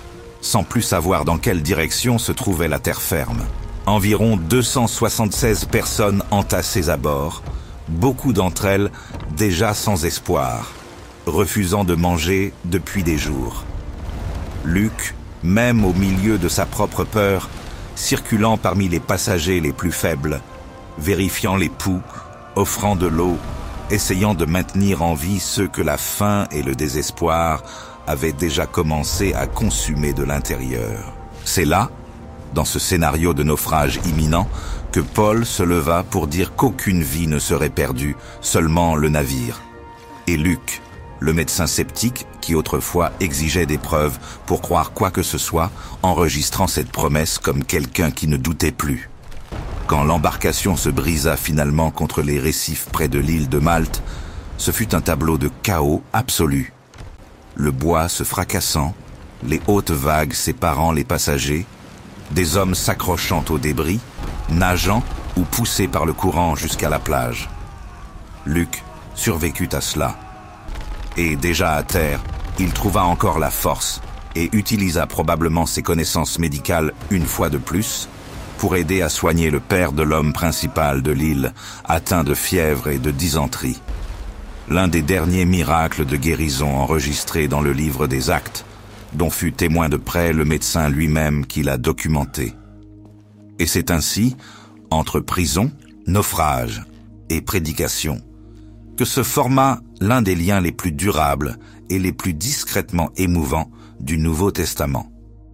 A: sans plus savoir dans quelle direction se trouvait la terre ferme. Environ deux cent soixante-seize personnes entassées à bord, beaucoup d'entre elles déjà sans espoir, refusant de manger depuis des jours. Luc, même au milieu de sa propre peur, circulant parmi les passagers les plus faibles, vérifiant les poux, offrant de l'eau, essayant de maintenir en vie ceux que la faim et le désespoir avaient déjà commencé à consumer de l'intérieur. C'est là, dans ce scénario de naufrage imminent, que Paul se leva pour dire qu'aucune vie ne serait perdue, seulement le navire. Et Luc, le médecin sceptique qui autrefois exigeait des preuves pour croire quoi que ce soit, enregistrant cette promesse comme quelqu'un qui ne doutait plus. Quand l'embarcation se brisa finalement contre les récifs près de l'île de Malte, ce fut un tableau de chaos absolu. Le bois se fracassant, les hautes vagues séparant les passagers, des hommes s'accrochant aux débris, nageant ou poussés par le courant jusqu'à la plage. Luc survécut à cela. Et déjà à terre, il trouva encore la force et utilisa probablement ses connaissances médicales une fois de plus pour aider à soigner le père de l'homme principal de l'île, atteint de fièvre et de dysenterie. L'un des derniers miracles de guérison enregistrés dans le livre des Actes, dont fut témoin de près le médecin lui-même qui l'a documenté. Et c'est ainsi, entre prison, naufrage et prédication, que se forma l'un des liens les plus durables et les plus discrètement émouvants du Nouveau Testament.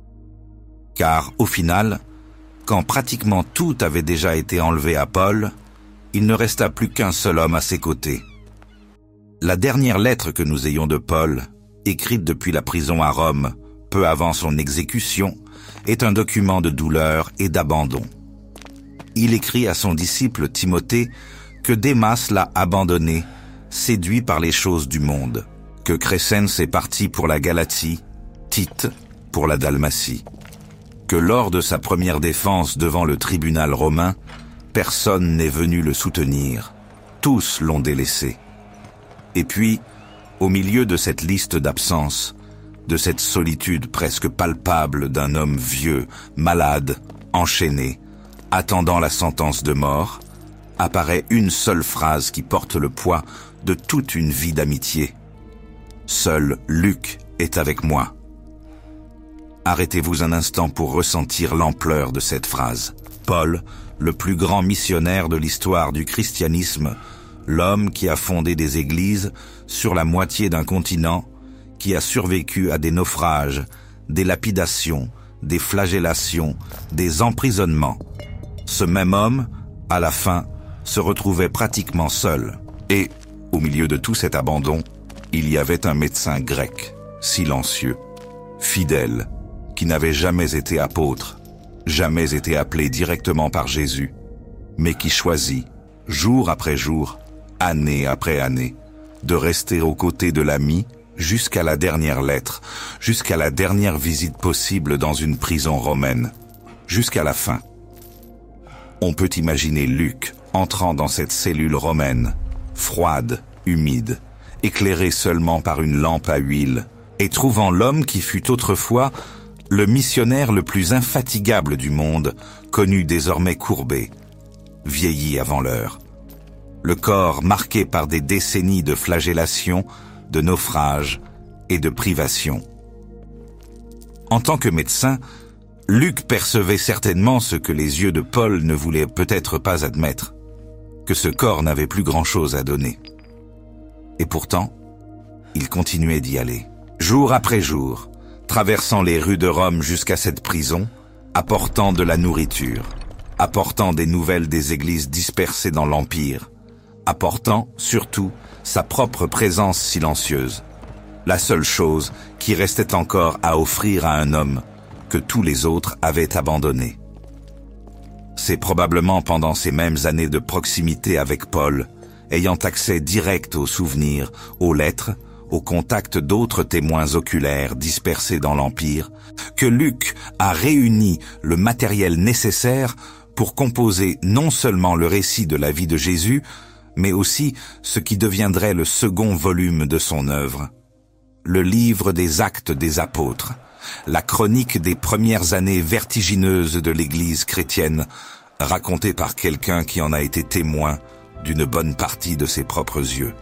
A: Car, au final, quand pratiquement tout avait déjà été enlevé à Paul, il ne resta plus qu'un seul homme à ses côtés. La dernière lettre que nous ayons de Paul, écrite depuis la prison à Rome, peu avant son exécution, est un document de douleur et d'abandon. Il écrit à son disciple Timothée que Démas l'a abandonné, séduit par les choses du monde, que Crescens est parti pour la Galatie, Tite pour la Dalmatie, que lors de sa première défense devant le tribunal romain, personne n'est venu le soutenir, tous l'ont délaissé. Et puis, au milieu de cette liste d'absences, de cette solitude presque palpable d'un homme vieux, malade, enchaîné, attendant la sentence de mort, apparaît une seule phrase qui porte le poids de toute une vie d'amitié. Seul Luc est avec moi. Arrêtez-vous un instant pour ressentir l'ampleur de cette phrase. Paul, le plus grand missionnaire de l'histoire du christianisme, l'homme qui a fondé des églises sur la moitié d'un continent, qui a survécu à des naufrages, des lapidations, des flagellations, des emprisonnements. Ce même homme, à la fin, se retrouvait pratiquement seul. Et, au milieu de tout cet abandon, il y avait un médecin grec, silencieux, fidèle, qui n'avait jamais été apôtre, jamais été appelé directement par Jésus, mais qui choisit, jour après jour, année après année, de rester aux côtés de l'ami jusqu'à la dernière lettre, jusqu'à la dernière visite possible dans une prison romaine, jusqu'à la fin. On peut imaginer Luc entrant dans cette cellule romaine, froide, humide, éclairée seulement par une lampe à huile, et trouvant l'homme qui fut autrefois le missionnaire le plus infatigable du monde, connu désormais courbé, vieilli avant l'heure. Le corps marqué par des décennies de flagellation, de naufrage et de privation. En tant que médecin, Luc percevait certainement ce que les yeux de Paul ne voulaient peut-être pas admettre, que ce corps n'avait plus grand-chose à donner. Et pourtant, il continuait d'y aller, jour après jour, traversant les rues de Rome jusqu'à cette prison, apportant de la nourriture, apportant des nouvelles des églises dispersées dans l'Empire, apportant, surtout, sa propre présence silencieuse, la seule chose qui restait encore à offrir à un homme que tous les autres avaient abandonné. C'est probablement pendant ces mêmes années de proximité avec Paul, ayant accès direct aux souvenirs, aux lettres, au contact d'autres témoins oculaires dispersés dans l'Empire, que Luc a réuni le matériel nécessaire pour composer non seulement le récit de la vie de Jésus, mais aussi ce qui deviendrait le second volume de son œuvre, le livre des Actes des Apôtres, la chronique des premières années vertigineuses de l'Église chrétienne, racontée par quelqu'un qui en a été témoin d'une bonne partie de ses propres yeux.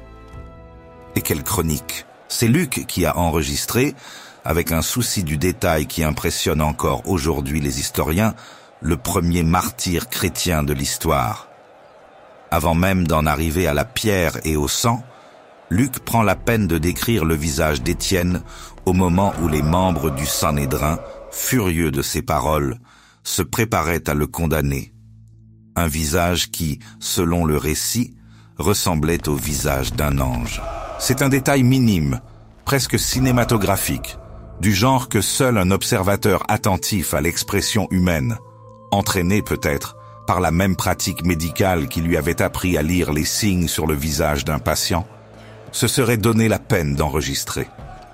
A: Et quelle chronique! C'est Luc qui a enregistré, avec un souci du détail qui impressionne encore aujourd'hui les historiens, le premier martyr chrétien de l'histoire. Avant même d'en arriver à la pierre et au sang, Luc prend la peine de décrire le visage d'Étienne au moment où les membres du Sanhédrin, furieux de ses paroles, se préparaient à le condamner. Un visage qui, selon le récit, ressemblait au visage d'un ange. C'est un détail minime, presque cinématographique, du genre que seul un observateur attentif à l'expression humaine, entraîné peut-être par la même pratique médicale qui lui avait appris à lire les signes sur le visage d'un patient, se serait donné la peine d'enregistrer.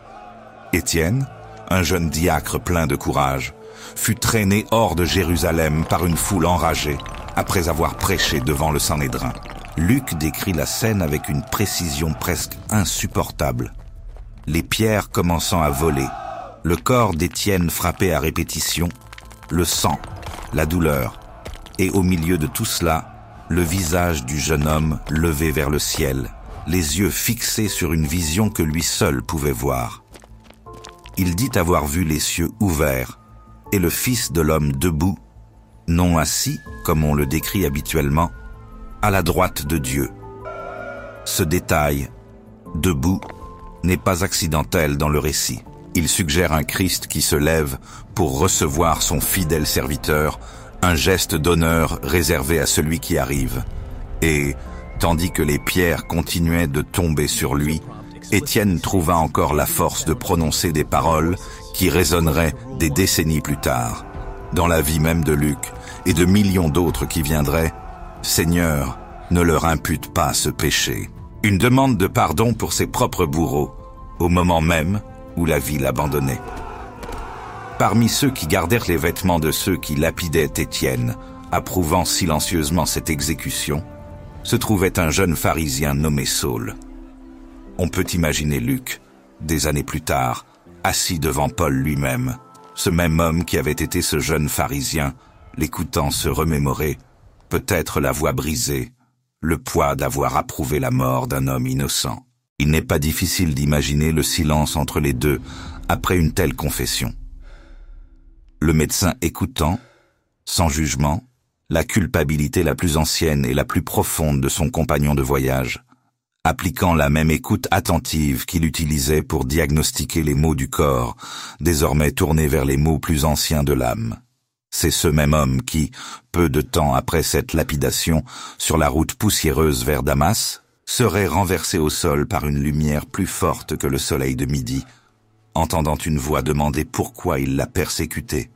A: Étienne, un jeune diacre plein de courage, fut traîné hors de Jérusalem par une foule enragée après avoir prêché devant le Sanhédrin. Luc décrit la scène avec une précision presque insupportable. Les pierres commençant à voler, le corps d'Étienne frappé à répétition, le sang, la douleur, et au milieu de tout cela, le visage du jeune homme levé vers le ciel, les yeux fixés sur une vision que lui seul pouvait voir. Il dit avoir vu les cieux ouverts et le Fils de l'homme debout, non assis, comme on le décrit habituellement, à la droite de Dieu. Ce détail, debout, n'est pas accidentel dans le récit. Il suggère un Christ qui se lève pour recevoir son fidèle serviteur, un geste d'honneur réservé à celui qui arrive. Et, tandis que les pierres continuaient de tomber sur lui, Étienne trouva encore la force de prononcer des paroles qui résonneraient des décennies plus tard. Dans la vie même de Luc et de millions d'autres qui viendraient, « Seigneur, ne leur impute pas ce péché ». Une demande de pardon pour ses propres bourreaux, au moment même où la vie l'abandonnait. Parmi ceux qui gardèrent les vêtements de ceux qui lapidaient Étienne, approuvant silencieusement cette exécution, se trouvait un jeune pharisien nommé Saul. On peut imaginer Luc, des années plus tard, assis devant Paul lui-même, ce même homme qui avait été ce jeune pharisien, l'écoutant se remémorer, peut-être la voix brisée, le poids d'avoir approuvé la mort d'un homme innocent. Il n'est pas difficile d'imaginer le silence entre les deux après une telle confession. Le médecin écoutant, sans jugement, la culpabilité la plus ancienne et la plus profonde de son compagnon de voyage, appliquant la même écoute attentive qu'il utilisait pour diagnostiquer les maux du corps, désormais tournés vers les maux plus anciens de l'âme. C'est ce même homme qui, peu de temps après cette lapidation, sur la route poussiéreuse vers Damas, serait renversé au sol par une lumière plus forte que le soleil de midi, entendant une voix demander pourquoi il l'a persécuté.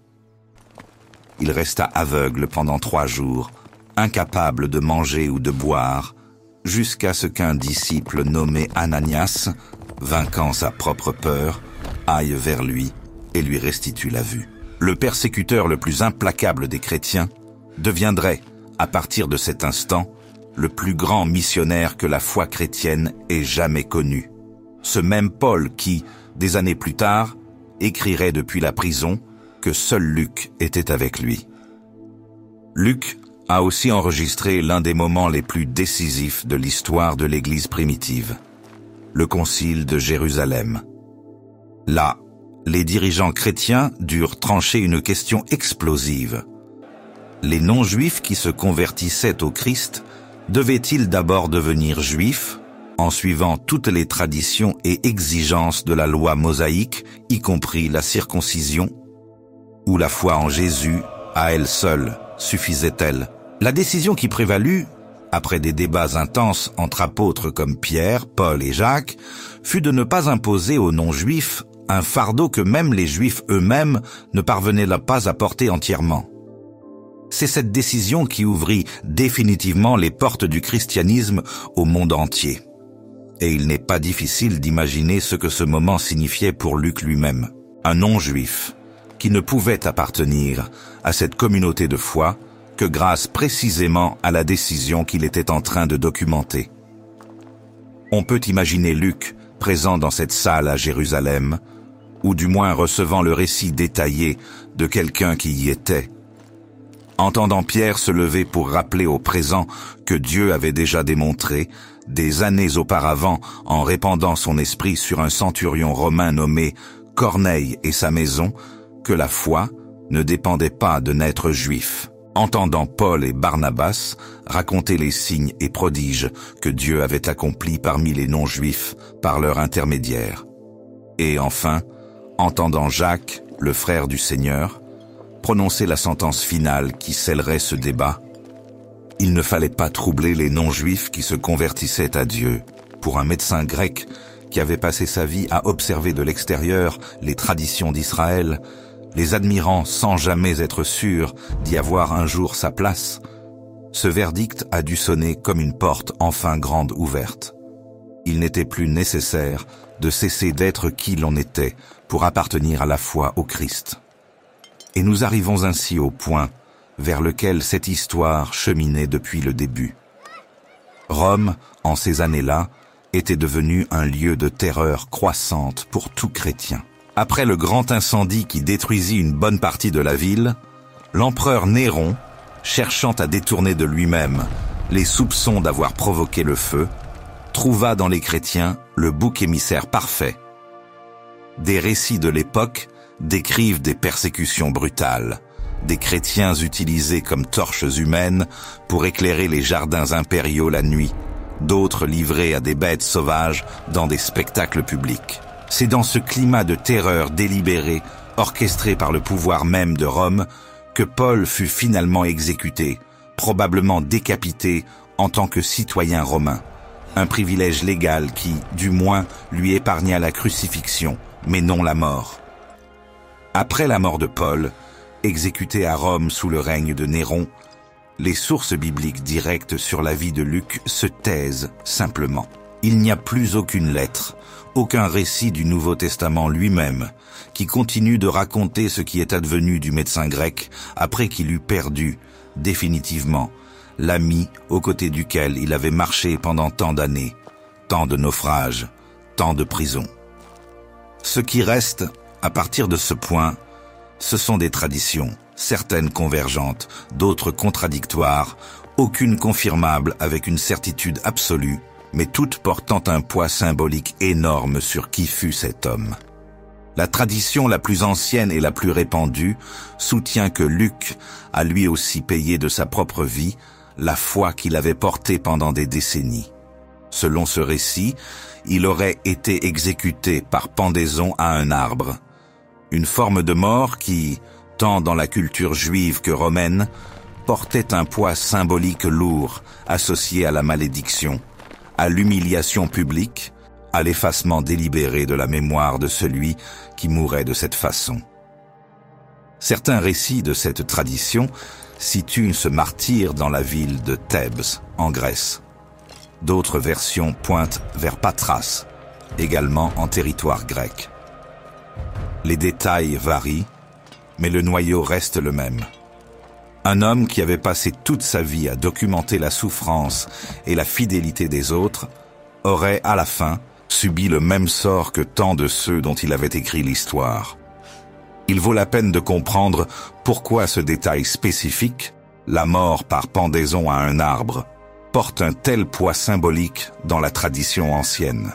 A: Il resta aveugle pendant trois jours, incapable de manger ou de boire, jusqu'à ce qu'un disciple nommé Ananias, vainquant sa propre peur, aille vers lui et lui restitue la vue. Le persécuteur le plus implacable des chrétiens deviendrait, à partir de cet instant, le plus grand missionnaire que la foi chrétienne ait jamais connu. Ce même Paul qui, des années plus tard, écrirait depuis la prison que seul Luc était avec lui. Luc a aussi enregistré l'un des moments les plus décisifs de l'histoire de l'Église primitive, le Concile de Jérusalem. Là, les dirigeants chrétiens durent trancher une question explosive. Les non-juifs qui se convertissaient au Christ devaient-ils d'abord devenir juifs, en suivant toutes les traditions et exigences de la loi mosaïque, y compris la circoncision, ou la foi en Jésus, à elle seule, suffisait-elle? La décision qui prévalut, après des débats intenses entre apôtres comme Pierre, Paul et Jacques, fut de ne pas imposer aux non-juifs un fardeau que même les juifs eux-mêmes ne parvenaient pas à porter entièrement. C'est cette décision qui ouvrit définitivement les portes du christianisme au monde entier. Et il n'est pas difficile d'imaginer ce que ce moment signifiait pour Luc lui-même. Un non-juif qui ne pouvait appartenir à cette communauté de foi que grâce précisément à la décision qu'il était en train de documenter. On peut imaginer Luc présent dans cette salle à Jérusalem, ou du moins recevant le récit détaillé de quelqu'un qui y était. Entendant Pierre se lever pour rappeler au présent que Dieu avait déjà démontré, des années auparavant, en répandant son esprit sur un centurion romain nommé Corneille et sa maison, que la foi ne dépendait pas de naître juif. Entendant Paul et Barnabas raconter les signes et prodiges que Dieu avait accomplis parmi les non-juifs par leur intermédiaire. Et enfin, entendant Jacques, le frère du Seigneur, prononcer la sentence finale qui scellerait ce débat, il ne fallait pas troubler les non-juifs qui se convertissaient à Dieu. Pour un médecin grec qui avait passé sa vie à observer de l'extérieur les traditions d'Israël, les admirant sans jamais être sûr d'y avoir un jour sa place, ce verdict a dû sonner comme une porte enfin grande ouverte. Il n'était plus nécessaire de cesser d'être qui l'on était pour appartenir à la foi au Christ. Et nous arrivons ainsi au point vers lequel cette histoire cheminait depuis le début. Rome, en ces années-là, était devenue un lieu de terreur croissante pour tout chrétien. Après le grand incendie qui détruisit une bonne partie de la ville, l'empereur Néron, cherchant à détourner de lui-même les soupçons d'avoir provoqué le feu, trouva dans les chrétiens le bouc émissaire parfait. Des récits de l'époque décrivent des persécutions brutales, des chrétiens utilisés comme torches humaines pour éclairer les jardins impériaux la nuit, d'autres livrés à des bêtes sauvages dans des spectacles publics. C'est dans ce climat de terreur délibéré, orchestré par le pouvoir même de Rome, que Paul fut finalement exécuté, probablement décapité en tant que citoyen romain. Un privilège légal qui, du moins, lui épargna la crucifixion, mais non la mort. Après la mort de Paul, exécuté à Rome sous le règne de Néron, les sources bibliques directes sur la vie de Luc se taisent simplement. Il n'y a plus aucune lettre, aucun récit du Nouveau Testament lui-même, qui continue de raconter ce qui est advenu du médecin grec après qu'il eut perdu, définitivement, l'ami aux côtés duquel il avait marché pendant tant d'années, tant de naufrages, tant de prisons. Ce qui reste, à partir de ce point, ce sont des traditions, certaines convergentes, d'autres contradictoires, aucune confirmable avec une certitude absolue, mais toutes portant un poids symbolique énorme sur qui fut cet homme. La tradition la plus ancienne et la plus répandue soutient que Luc a lui aussi payé de sa propre vie la foi qu'il avait portée pendant des décennies. Selon ce récit, il aurait été exécuté par pendaison à un arbre, une forme de mort qui, tant dans la culture juive que romaine, portait un poids symbolique lourd associé à la malédiction, à l'humiliation publique, à l'effacement délibéré de la mémoire de celui qui mourait de cette façon. Certains récits de cette tradition situent ce martyr dans la ville de Thèbes, en Grèce. D'autres versions pointent vers Patras, également en territoire grec. Les détails varient, mais le noyau reste le même. Un homme qui avait passé toute sa vie à documenter la souffrance et la fidélité des autres aurait, à la fin, subi le même sort que tant de ceux dont il avait écrit l'histoire. Il vaut la peine de comprendre pourquoi ce détail spécifique, la mort par pendaison à un arbre, porte un tel poids symbolique dans la tradition ancienne.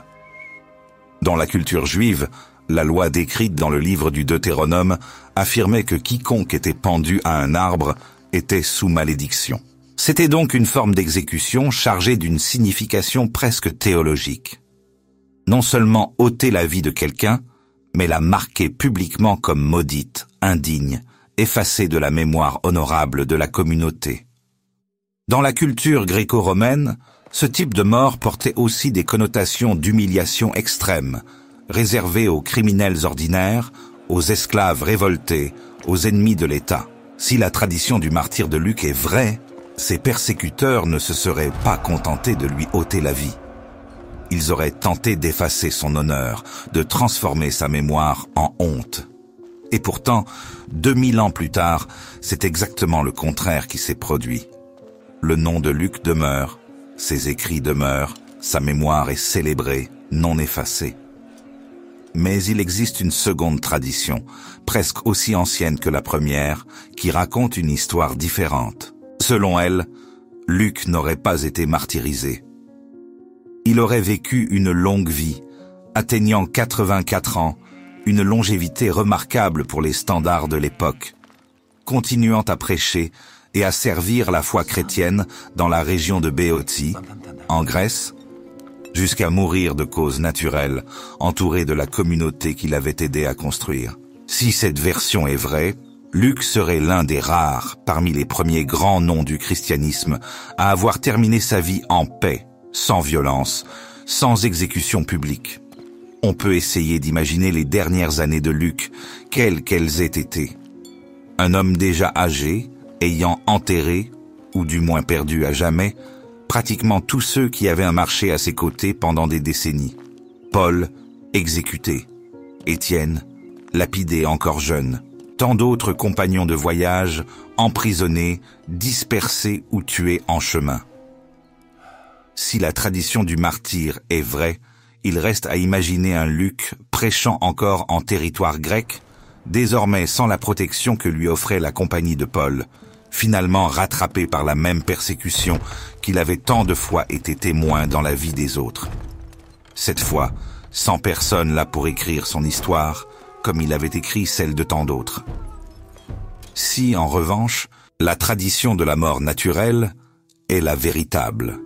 A: Dans la culture juive, la loi décrite dans le livre du Deutéronome affirmait que quiconque était pendu à un arbre était sous malédiction. C'était donc une forme d'exécution chargée d'une signification presque théologique. Non seulement ôter la vie de quelqu'un, mais la marquer publiquement comme maudite, indigne, effacée de la mémoire honorable de la communauté. Dans la culture gréco-romaine, ce type de mort portait aussi des connotations d'humiliation extrême, réservées aux criminels ordinaires, aux esclaves révoltés, aux ennemis de l'État. Si la tradition du martyr de Luc est vraie, ses persécuteurs ne se seraient pas contentés de lui ôter la vie. Ils auraient tenté d'effacer son honneur, de transformer sa mémoire en honte. Et pourtant, deux mille ans plus tard, c'est exactement le contraire qui s'est produit. Le nom de Luc demeure, ses écrits demeurent, sa mémoire est célébrée, non effacée. Mais il existe une seconde tradition, presque aussi ancienne que la première, qui raconte une histoire différente. Selon elle, Luc n'aurait pas été martyrisé. Il aurait vécu une longue vie, atteignant quatre-vingt-quatre ans, une longévité remarquable pour les standards de l'époque, continuant à prêcher et à servir la foi chrétienne dans la région de Béotie, en Grèce, jusqu'à mourir de cause naturelle, entouré de la communauté qu'il avait aidé à construire. Si cette version est vraie, Luc serait l'un des rares, parmi les premiers grands noms du christianisme, à avoir terminé sa vie en paix, sans violence, sans exécution publique. On peut essayer d'imaginer les dernières années de Luc, quelles qu'elles aient été. Un homme déjà âgé, ayant enterré, ou du moins perdu à jamais, pratiquement tous ceux qui avaient marché à ses côtés pendant des décennies. Paul, exécuté. Étienne, lapidé encore jeune. Tant d'autres compagnons de voyage, emprisonnés, dispersés ou tués en chemin. Si la tradition du martyr est vraie, il reste à imaginer un Luc prêchant encore en territoire grec, désormais sans la protection que lui offrait la compagnie de Paul, finalement rattrapé par la même persécution qu'il avait tant de fois été témoin dans la vie des autres. Cette fois, sans personne là pour écrire son histoire, comme il avait écrit celle de tant d'autres. Si, en revanche, la tradition de la mort naturelle est la véritable.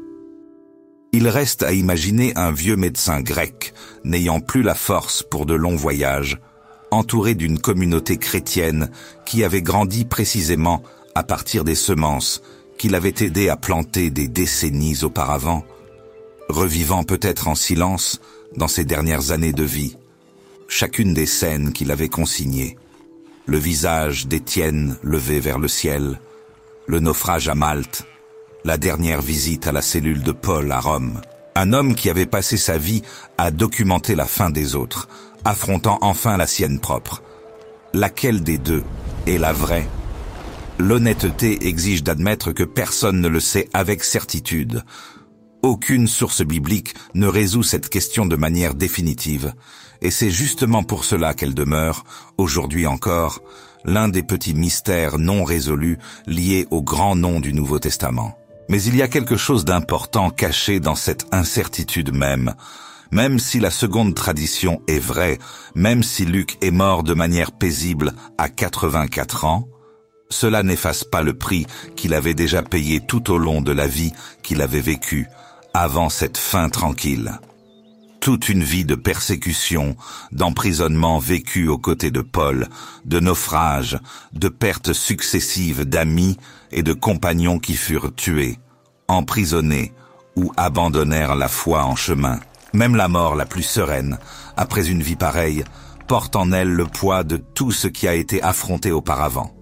A: Il reste à imaginer un vieux médecin grec, n'ayant plus la force pour de longs voyages, entouré d'une communauté chrétienne qui avait grandi précisément à partir des semences qu'il avait aidé à planter des décennies auparavant, revivant peut-être en silence dans ses dernières années de vie, chacune des scènes qu'il avait consignées. Le visage d'Étienne levé vers le ciel, le naufrage à Malte, la dernière visite à la cellule de Paul à Rome. Un homme qui avait passé sa vie à documenter la fin des autres, affrontant enfin la sienne propre. Laquelle des deux est la vraie? L'honnêteté exige d'admettre que personne ne le sait avec certitude. Aucune source biblique ne résout cette question de manière définitive, et c'est justement pour cela qu'elle demeure, aujourd'hui encore, l'un des petits mystères non résolus liés au grand nom du Nouveau Testament. Mais il y a quelque chose d'important caché dans cette incertitude même. Même si la seconde tradition est vraie, même si Luc est mort de manière paisible à quatre-vingt-quatre ans, cela n'efface pas le prix qu'il avait déjà payé tout au long de la vie qu'il avait vécue, avant cette fin tranquille. Toute une vie de persécution, d'emprisonnement vécu aux côtés de Paul, de naufrages, de pertes successives d'amis et de compagnons qui furent tués, emprisonnés ou abandonnèrent la foi en chemin. Même la mort la plus sereine, après une vie pareille, porte en elle le poids de tout ce qui a été affronté auparavant.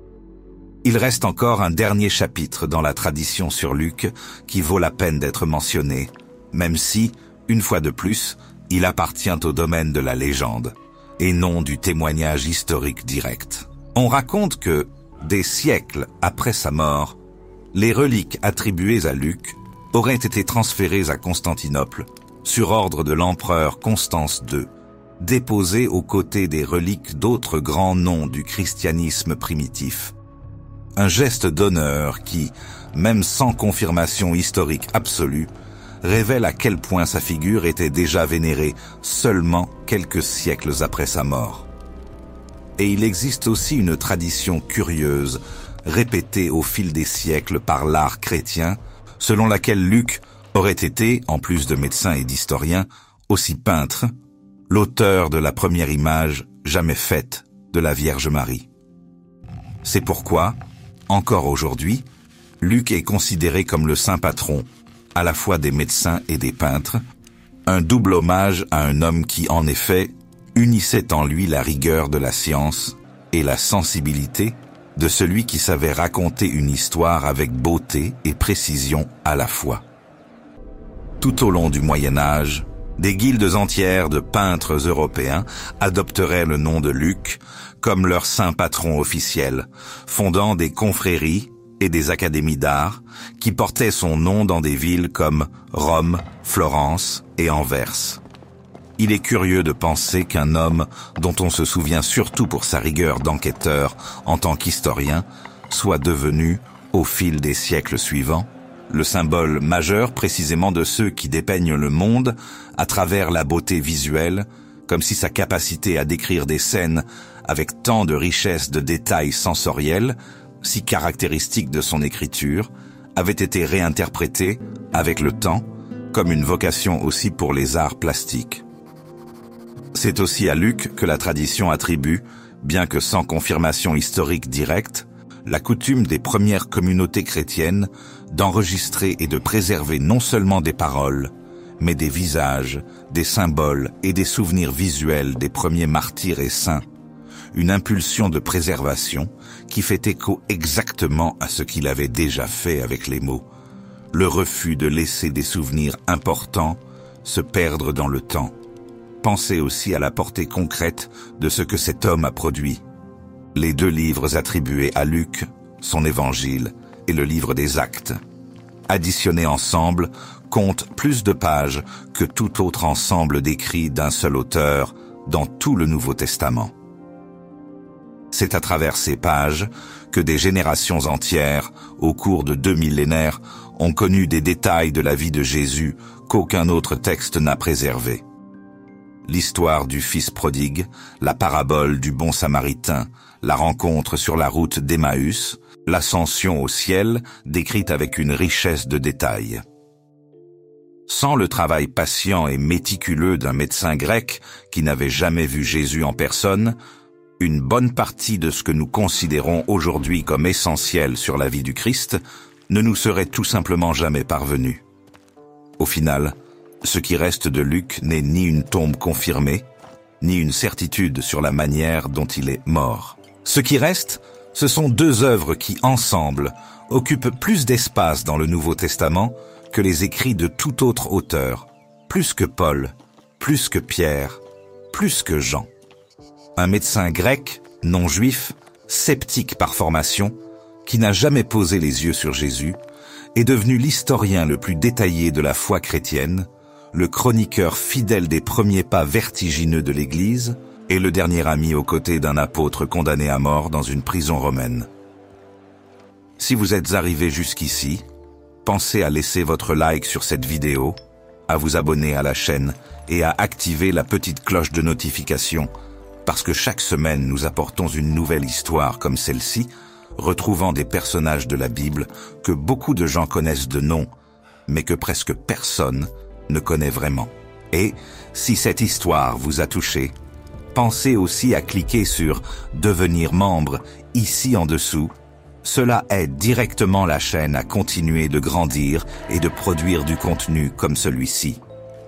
A: Il reste encore un dernier chapitre dans la tradition sur Luc qui vaut la peine d'être mentionné, même si, une fois de plus, il appartient au domaine de la légende, et non du témoignage historique direct. On raconte que, des siècles après sa mort, les reliques attribuées à Luc auraient été transférées à Constantinople, sur ordre de l'empereur Constance deux, déposées aux côtés des reliques d'autres grands noms du christianisme primitif. Un geste d'honneur qui, même sans confirmation historique absolue, révèle à quel point sa figure était déjà vénérée seulement quelques siècles après sa mort. Et il existe aussi une tradition curieuse, répétée au fil des siècles par l'art chrétien, selon laquelle Luc aurait été, en plus de médecin et d'historien, aussi peintre, l'auteur de la première image jamais faite de la Vierge Marie. C'est pourquoi, encore aujourd'hui, Luc est considéré comme le saint patron, à la fois des médecins et des peintres, un double hommage à un homme qui, en effet, unissait en lui la rigueur de la science et la sensibilité de celui qui savait raconter une histoire avec beauté et précision à la fois. Tout au long du Moyen-Âge, des guildes entières de peintres européens adopteraient le nom de Luc comme leur saint patron officiel, fondant des confréries et des académies d'art qui portaient son nom dans des villes comme Rome, Florence et Anvers. Il est curieux de penser qu'un homme, dont on se souvient surtout pour sa rigueur d'enquêteur en tant qu'historien, soit devenu, au fil des siècles suivants, le symbole majeur précisément de ceux qui dépeignent le monde à travers la beauté visuelle, comme si sa capacité à décrire des scènes avec tant de richesse de détails sensoriels, si caractéristique de son écriture, avait été réinterprétée, avec le temps, comme une vocation aussi pour les arts plastiques. C'est aussi à Luc que la tradition attribue, bien que sans confirmation historique directe, la coutume des premières communautés chrétiennes d'enregistrer et de préserver non seulement des paroles, mais des visages, des symboles et des souvenirs visuels des premiers martyrs et saints, une impulsion de préservation qui fait écho exactement à ce qu'il avait déjà fait avec les mots, le refus de laisser des souvenirs importants se perdre dans le temps. Pensez aussi à la portée concrète de ce que cet homme a produit. Les deux livres attribués à Luc, son évangile et le livre des Actes, additionnés ensemble, comptent plus de pages que tout autre ensemble d'écrits d'un seul auteur dans tout le Nouveau Testament. C'est à travers ces pages que des générations entières, au cours de deux millénaires, ont connu des détails de la vie de Jésus qu'aucun autre texte n'a préservé. L'histoire du fils prodigue, la parabole du bon samaritain, la rencontre sur la route d'Emmaüs, l'ascension au ciel, décrite avec une richesse de détails. Sans le travail patient et méticuleux d'un médecin grec qui n'avait jamais vu Jésus en personne, une bonne partie de ce que nous considérons aujourd'hui comme essentiel sur la vie du Christ ne nous serait tout simplement jamais parvenu. Au final, ce qui reste de Luc n'est ni une tombe confirmée, ni une certitude sur la manière dont il est mort. Ce qui reste, ce sont deux œuvres qui, ensemble, occupent plus d'espace dans le Nouveau Testament que les écrits de tout autre auteur, plus que Paul, plus que Pierre, plus que Jean. Un médecin grec, non juif, sceptique par formation, qui n'a jamais posé les yeux sur Jésus, est devenu l'historien le plus détaillé de la foi chrétienne, le chroniqueur fidèle des premiers pas vertigineux de l'Église et le dernier ami aux côtés d'un apôtre condamné à mort dans une prison romaine. Si vous êtes arrivé jusqu'ici, pensez à laisser votre like sur cette vidéo, à vous abonner à la chaîne et à activer la petite cloche de notification, parce que chaque semaine nous apportons une nouvelle histoire comme celle-ci, retrouvant des personnages de la Bible que beaucoup de gens connaissent de nom, mais que presque personne ne connaît vraiment. Et si cette histoire vous a touché, pensez aussi à cliquer sur « Devenir membre » ici en dessous. Cela aide directement la chaîne à continuer de grandir et de produire du contenu comme celui-ci.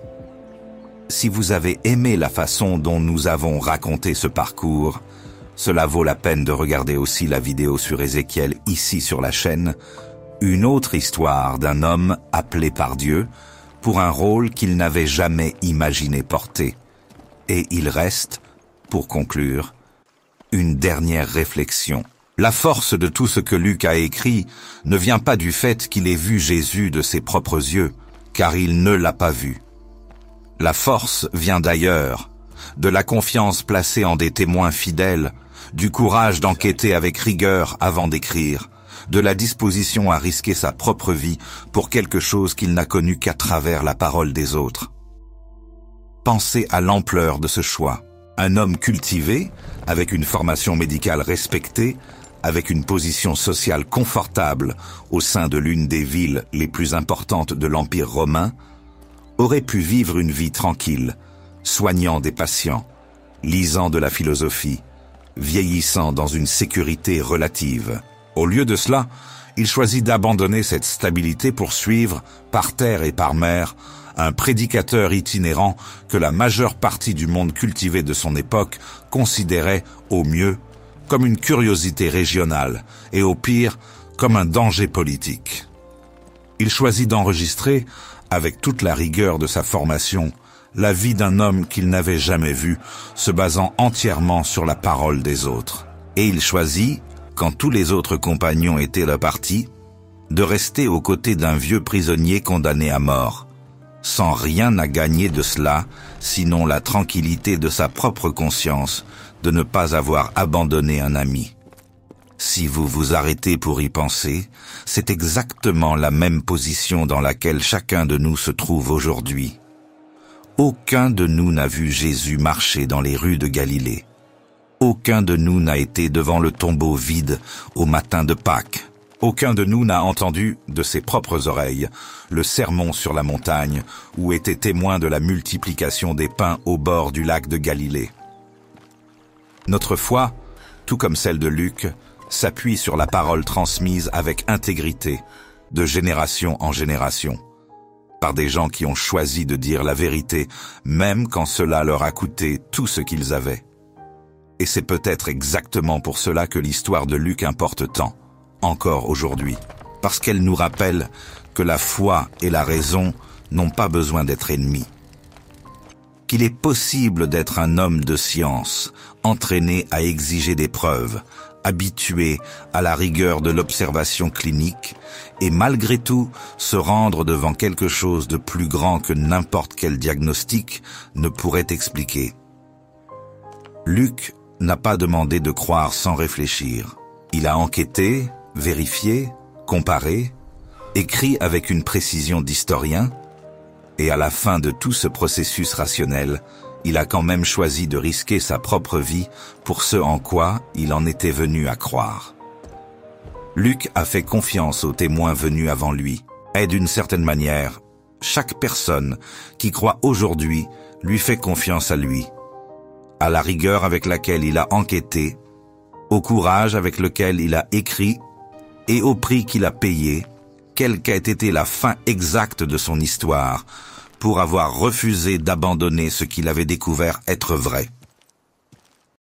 A: Si vous avez aimé la façon dont nous avons raconté ce parcours, cela vaut la peine de regarder aussi la vidéo sur Ézéchiel ici sur la chaîne, une autre histoire d'un homme appelé par Dieu pour un rôle qu'il n'avait jamais imaginé porter. Et il reste, pour conclure, une dernière réflexion. La force de tout ce que Luc a écrit ne vient pas du fait qu'il ait vu Jésus de ses propres yeux, car il ne l'a pas vu. La force vient d'ailleurs, de la confiance placée en des témoins fidèles, du courage d'enquêter avec rigueur avant d'écrire, de la disposition à risquer sa propre vie pour quelque chose qu'il n'a connu qu'à travers la parole des autres. Pensez à l'ampleur de ce choix. Un homme cultivé, avec une formation médicale respectée, avec une position sociale confortable au sein de l'une des villes les plus importantes de l'Empire romain, aurait pu vivre une vie tranquille, soignant des patients, lisant de la philosophie, vieillissant dans une sécurité relative. Au lieu de cela, il choisit d'abandonner cette stabilité pour suivre, par terre et par mer, un prédicateur itinérant que la majeure partie du monde cultivé de son époque considérait, au mieux, comme une curiosité régionale et au pire, comme un danger politique. Il choisit d'enregistrer, avec toute la rigueur de sa formation, la vie d'un homme qu'il n'avait jamais vu, se basant entièrement sur la parole des autres. Et il choisit, quand tous les autres compagnons étaient repartis, de rester aux côtés d'un vieux prisonnier condamné à mort, sans rien à gagner de cela, sinon la tranquillité de sa propre conscience de ne pas avoir abandonné un ami. Si vous vous arrêtez pour y penser, c'est exactement la même position dans laquelle chacun de nous se trouve aujourd'hui. Aucun de nous n'a vu Jésus marcher dans les rues de Galilée. Aucun de nous n'a été devant le tombeau vide au matin de Pâques. Aucun de nous n'a entendu, de ses propres oreilles, le sermon sur la montagne ou été témoin de la multiplication des pains au bord du lac de Galilée. Notre foi, tout comme celle de Luc, s'appuie sur la parole transmise avec intégrité, de génération en génération, par des gens qui ont choisi de dire la vérité, même quand cela leur a coûté tout ce qu'ils avaient. Et c'est peut-être exactement pour cela que l'histoire de Luc importe tant, encore aujourd'hui, parce qu'elle nous rappelle que la foi et la raison n'ont pas besoin d'être ennemis. Qu'il est possible d'être un homme de science, entraîné à exiger des preuves, habitué à la rigueur de l'observation clinique, et malgré tout se rendre devant quelque chose de plus grand que n'importe quel diagnostic ne pourrait expliquer. Luc n'a pas demandé de croire sans réfléchir. Il a enquêté, vérifié, comparé, écrit avec une précision d'historien, et à la fin de tout ce processus rationnel, il a quand même choisi de risquer sa propre vie pour ce en quoi il en était venu à croire. Luc a fait confiance aux témoins venus avant lui, et d'une certaine manière, chaque personne qui croit aujourd'hui lui fait confiance à lui, à la rigueur avec laquelle il a enquêté, au courage avec lequel il a écrit et au prix qu'il a payé, quelle qu'ait été la fin exacte de son histoire, pour avoir refusé d'abandonner ce qu'il avait découvert être vrai.